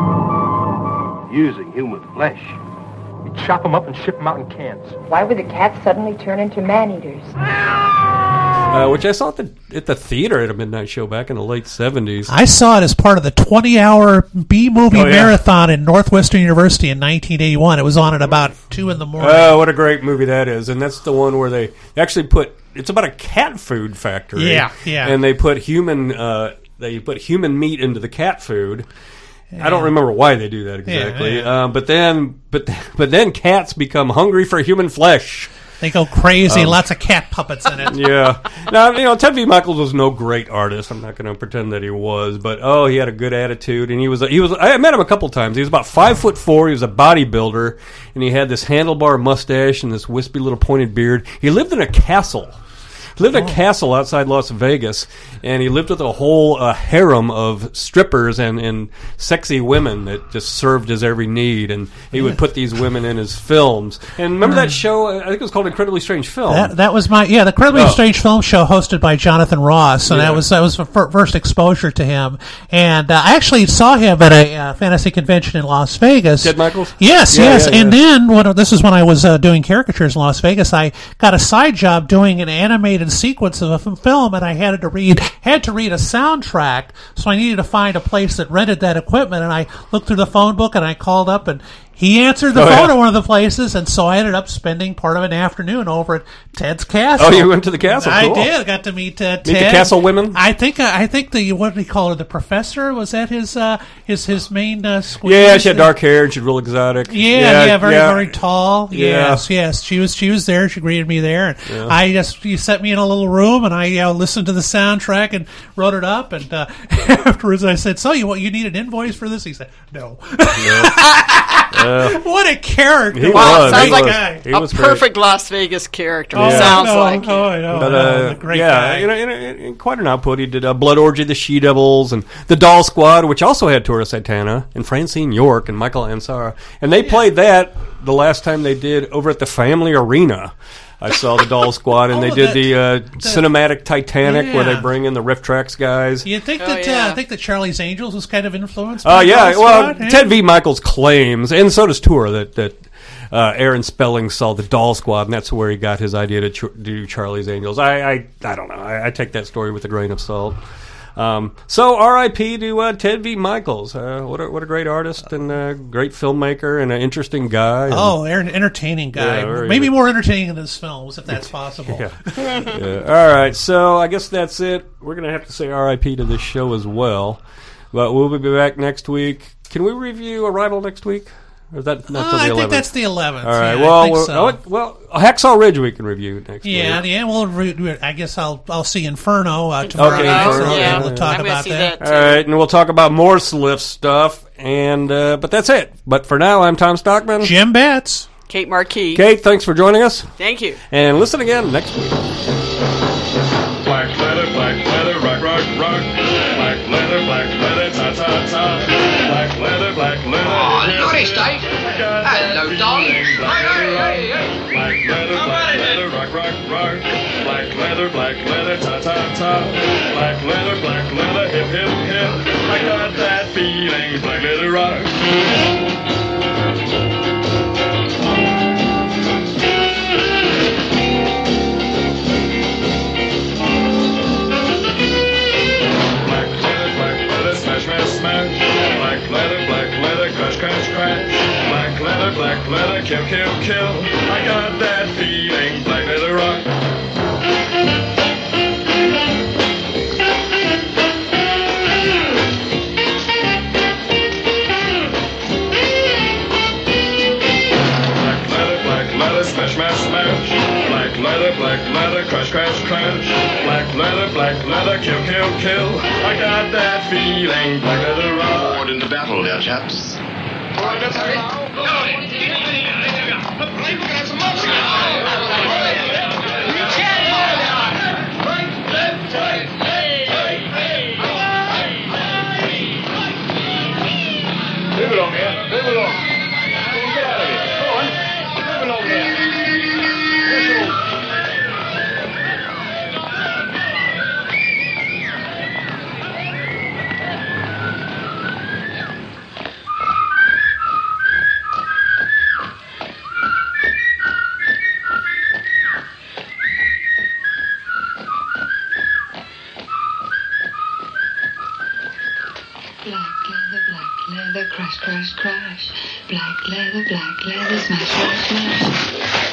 [SPEAKER 11] Using human flesh. Chop them up and ship them out in cans.
[SPEAKER 12] Why would the cats suddenly turn into man-eaters?
[SPEAKER 6] Uh, which I saw at the, at the theater at a midnight show back in the late seventies.
[SPEAKER 7] I saw it as part of the twenty hour B-movie
[SPEAKER 6] oh, yeah.
[SPEAKER 7] marathon in Northwestern University in nineteen eighty-one. It was on at about two in the morning.
[SPEAKER 6] Oh, what a great movie that is. And that's the one where they actually put, it's about a cat food factory.
[SPEAKER 7] Yeah, yeah.
[SPEAKER 6] And they put human, uh, they put human meat into the cat food. I don't remember why they do that exactly,
[SPEAKER 7] yeah, yeah.
[SPEAKER 6] Uh, but then, but but then cats become hungry for human flesh.
[SPEAKER 7] They go crazy.
[SPEAKER 6] Um,
[SPEAKER 7] lots of cat puppets in it.
[SPEAKER 6] Yeah. Now, you know, Ted V. Michaels was no great artist. I'm not going to pretend that he was, but oh, he had a good attitude, and he was he was. I met him a couple times. He was about five foot four. He was a bodybuilder, and he had this handlebar mustache and this wispy little pointed beard. He lived in a castle. He lived in a castle outside Las Vegas, and he lived with a whole uh, harem of strippers and, and sexy women that just served his every need, and he would put these women in his films. And remember that show? I think it was called Incredibly Strange Film.
[SPEAKER 7] That, that was my yeah, the Incredibly
[SPEAKER 6] oh.
[SPEAKER 7] Strange Film show hosted by Jonathan Ross, and
[SPEAKER 6] yeah.
[SPEAKER 7] that was that was the fir- first exposure to him. And uh, I actually saw him at a uh, fantasy convention in Las Vegas.
[SPEAKER 6] Ted Michaels?
[SPEAKER 7] Yes,
[SPEAKER 6] yeah,
[SPEAKER 7] yes.
[SPEAKER 6] Yeah,
[SPEAKER 7] and
[SPEAKER 6] yeah.
[SPEAKER 7] then when, this is when I was uh, doing caricatures in Las Vegas. I got a side job doing an animated sequence of a f- film, and I had to read had to read a soundtrack, so I needed to find a place that rented that equipment. And I looked through the phone book, and I called up and he answered the
[SPEAKER 6] Oh,
[SPEAKER 7] phone
[SPEAKER 6] yeah.
[SPEAKER 7] at one of the places, and so I ended up spending part of an afternoon over at Ted's castle.
[SPEAKER 6] Oh, you went to the castle?
[SPEAKER 7] I
[SPEAKER 6] Cool.
[SPEAKER 7] did. I got to meet uh, Ted.
[SPEAKER 6] Meet the castle women?
[SPEAKER 7] I think uh, I think the what do you call her? The professor, was that his uh, his his main uh, squeeze?
[SPEAKER 6] Yeah, she had dark hair and she's real exotic.
[SPEAKER 7] Yeah, yeah, very,
[SPEAKER 6] yeah.
[SPEAKER 7] very tall.
[SPEAKER 6] Yeah.
[SPEAKER 7] Yes, yes. She was, she was there. She greeted me there, and
[SPEAKER 6] Yeah.
[SPEAKER 7] I just, you set me in a little room, and I uh, listened to the soundtrack and wrote it up. And uh, afterwards, I said, "So you, what? You need an invoice for this?" He said, "No."
[SPEAKER 6] Uh,
[SPEAKER 7] What a character!
[SPEAKER 6] He
[SPEAKER 8] Wow,
[SPEAKER 6] was.
[SPEAKER 8] sounds
[SPEAKER 6] He
[SPEAKER 8] like
[SPEAKER 6] was.
[SPEAKER 8] a,
[SPEAKER 6] He
[SPEAKER 8] a
[SPEAKER 6] was great.
[SPEAKER 8] perfect Las Vegas character.
[SPEAKER 7] Oh,
[SPEAKER 8] Sounds
[SPEAKER 7] I know.
[SPEAKER 8] like.
[SPEAKER 7] Oh, I know.
[SPEAKER 6] But,
[SPEAKER 7] I know.
[SPEAKER 6] uh,
[SPEAKER 7] The great
[SPEAKER 6] yeah,
[SPEAKER 7] guy.
[SPEAKER 6] you know, you know, in quite an output. He did uh, Blood Orgy, The She-Devils, and The Doll Squad, which also had Tora Satana and Francine York and Michael Ansara. And they played that the last time they did over at the Family Arena. I saw the Doll Squad, and
[SPEAKER 7] Oh,
[SPEAKER 6] they did
[SPEAKER 7] that-
[SPEAKER 6] the, uh,
[SPEAKER 7] the-
[SPEAKER 6] cinematic Titanic, where
[SPEAKER 7] Yeah.
[SPEAKER 6] they bring in the Riff Tracks guys.
[SPEAKER 7] You think
[SPEAKER 8] Oh,
[SPEAKER 7] that
[SPEAKER 8] yeah.
[SPEAKER 7] uh, I think that Charlie's Angels was kind of influenced?
[SPEAKER 6] Oh
[SPEAKER 7] by
[SPEAKER 6] yeah,
[SPEAKER 7] Doll
[SPEAKER 6] well,
[SPEAKER 7] Squad, yeah?
[SPEAKER 6] Ted V. Michaels claims, and so does Tora, that that uh, Aaron Spelling saw the Doll Squad, and that's where he got his idea to ch- do Charlie's Angels. I, I, I don't know. I, I take that story with a grain of salt. Um, so R I P to uh, Ted V. Michaels. Uh, what a, what a great artist and a great filmmaker and an interesting guy. And,
[SPEAKER 7] Oh, an entertaining guy.
[SPEAKER 6] Yeah, very
[SPEAKER 7] Maybe
[SPEAKER 6] good.
[SPEAKER 7] more entertaining than his films, if that's possible.
[SPEAKER 6] Yeah. Yeah. All right, so I guess that's it. We're going to have to say R I P to this show as well. But we'll be back next week. Can we review Arrival next week? Or is that not
[SPEAKER 7] Uh,
[SPEAKER 6] till the
[SPEAKER 7] I think
[SPEAKER 6] eleventh?
[SPEAKER 7] that's the eleventh.
[SPEAKER 6] All right.
[SPEAKER 7] Yeah,
[SPEAKER 6] well,
[SPEAKER 7] I think
[SPEAKER 6] we'll,
[SPEAKER 7] so.
[SPEAKER 6] oh, well, Hacksaw Ridge we can review next
[SPEAKER 7] Yeah,
[SPEAKER 6] week.
[SPEAKER 7] yeah. Well, re- re- I guess I'll I'll see Inferno uh, tomorrow
[SPEAKER 6] Okay,
[SPEAKER 7] night, so
[SPEAKER 6] Inferno,
[SPEAKER 7] I'll be
[SPEAKER 6] yeah.
[SPEAKER 7] able to talk
[SPEAKER 8] I'm gonna
[SPEAKER 7] about
[SPEAKER 8] see
[SPEAKER 7] that.
[SPEAKER 8] that.
[SPEAKER 6] All right, and we'll talk about more Sliff stuff. And uh, but that's it. But for now, I'm Tom Stockman.
[SPEAKER 7] Jim Betts.
[SPEAKER 8] Kate Marquis.
[SPEAKER 6] Kate, thanks for joining us.
[SPEAKER 8] Thank you.
[SPEAKER 6] And listen again next week.
[SPEAKER 10] Black leather, black leather, rock, rock, rock. Black leather, black leather, ta, ta, ta. Black leather, black leather.
[SPEAKER 2] Oh, nice, Dave. Hello, darling. Hey, hey, hey, hey.
[SPEAKER 10] Black leather, black leather, rock, rock, rock. Black leather, black leather, ta, ta, ta. Black leather, black leather, hip, hip, hip. I got that feeling, black leather rock. Black leather, black leather, smash, smash, smash. Black leather, black leather, crash, crash, crash. Black leather, black leather, kill, kill, kill. I got that feeling, black leather rock. Black leather, black leather, smash, smash, smash. Black leather, black leather, crash, crash, crash. Black leather, black leather, kill, kill, kill. I got that feeling, black leather rock.
[SPEAKER 13] Forward into battle, there, chaps.
[SPEAKER 10] Move along here, move along. Get out of here. Go on, move along here. Whistle.
[SPEAKER 14] Black leather, black leather, crash, crash, crash. Black leather, black leather, smash, smash, smash.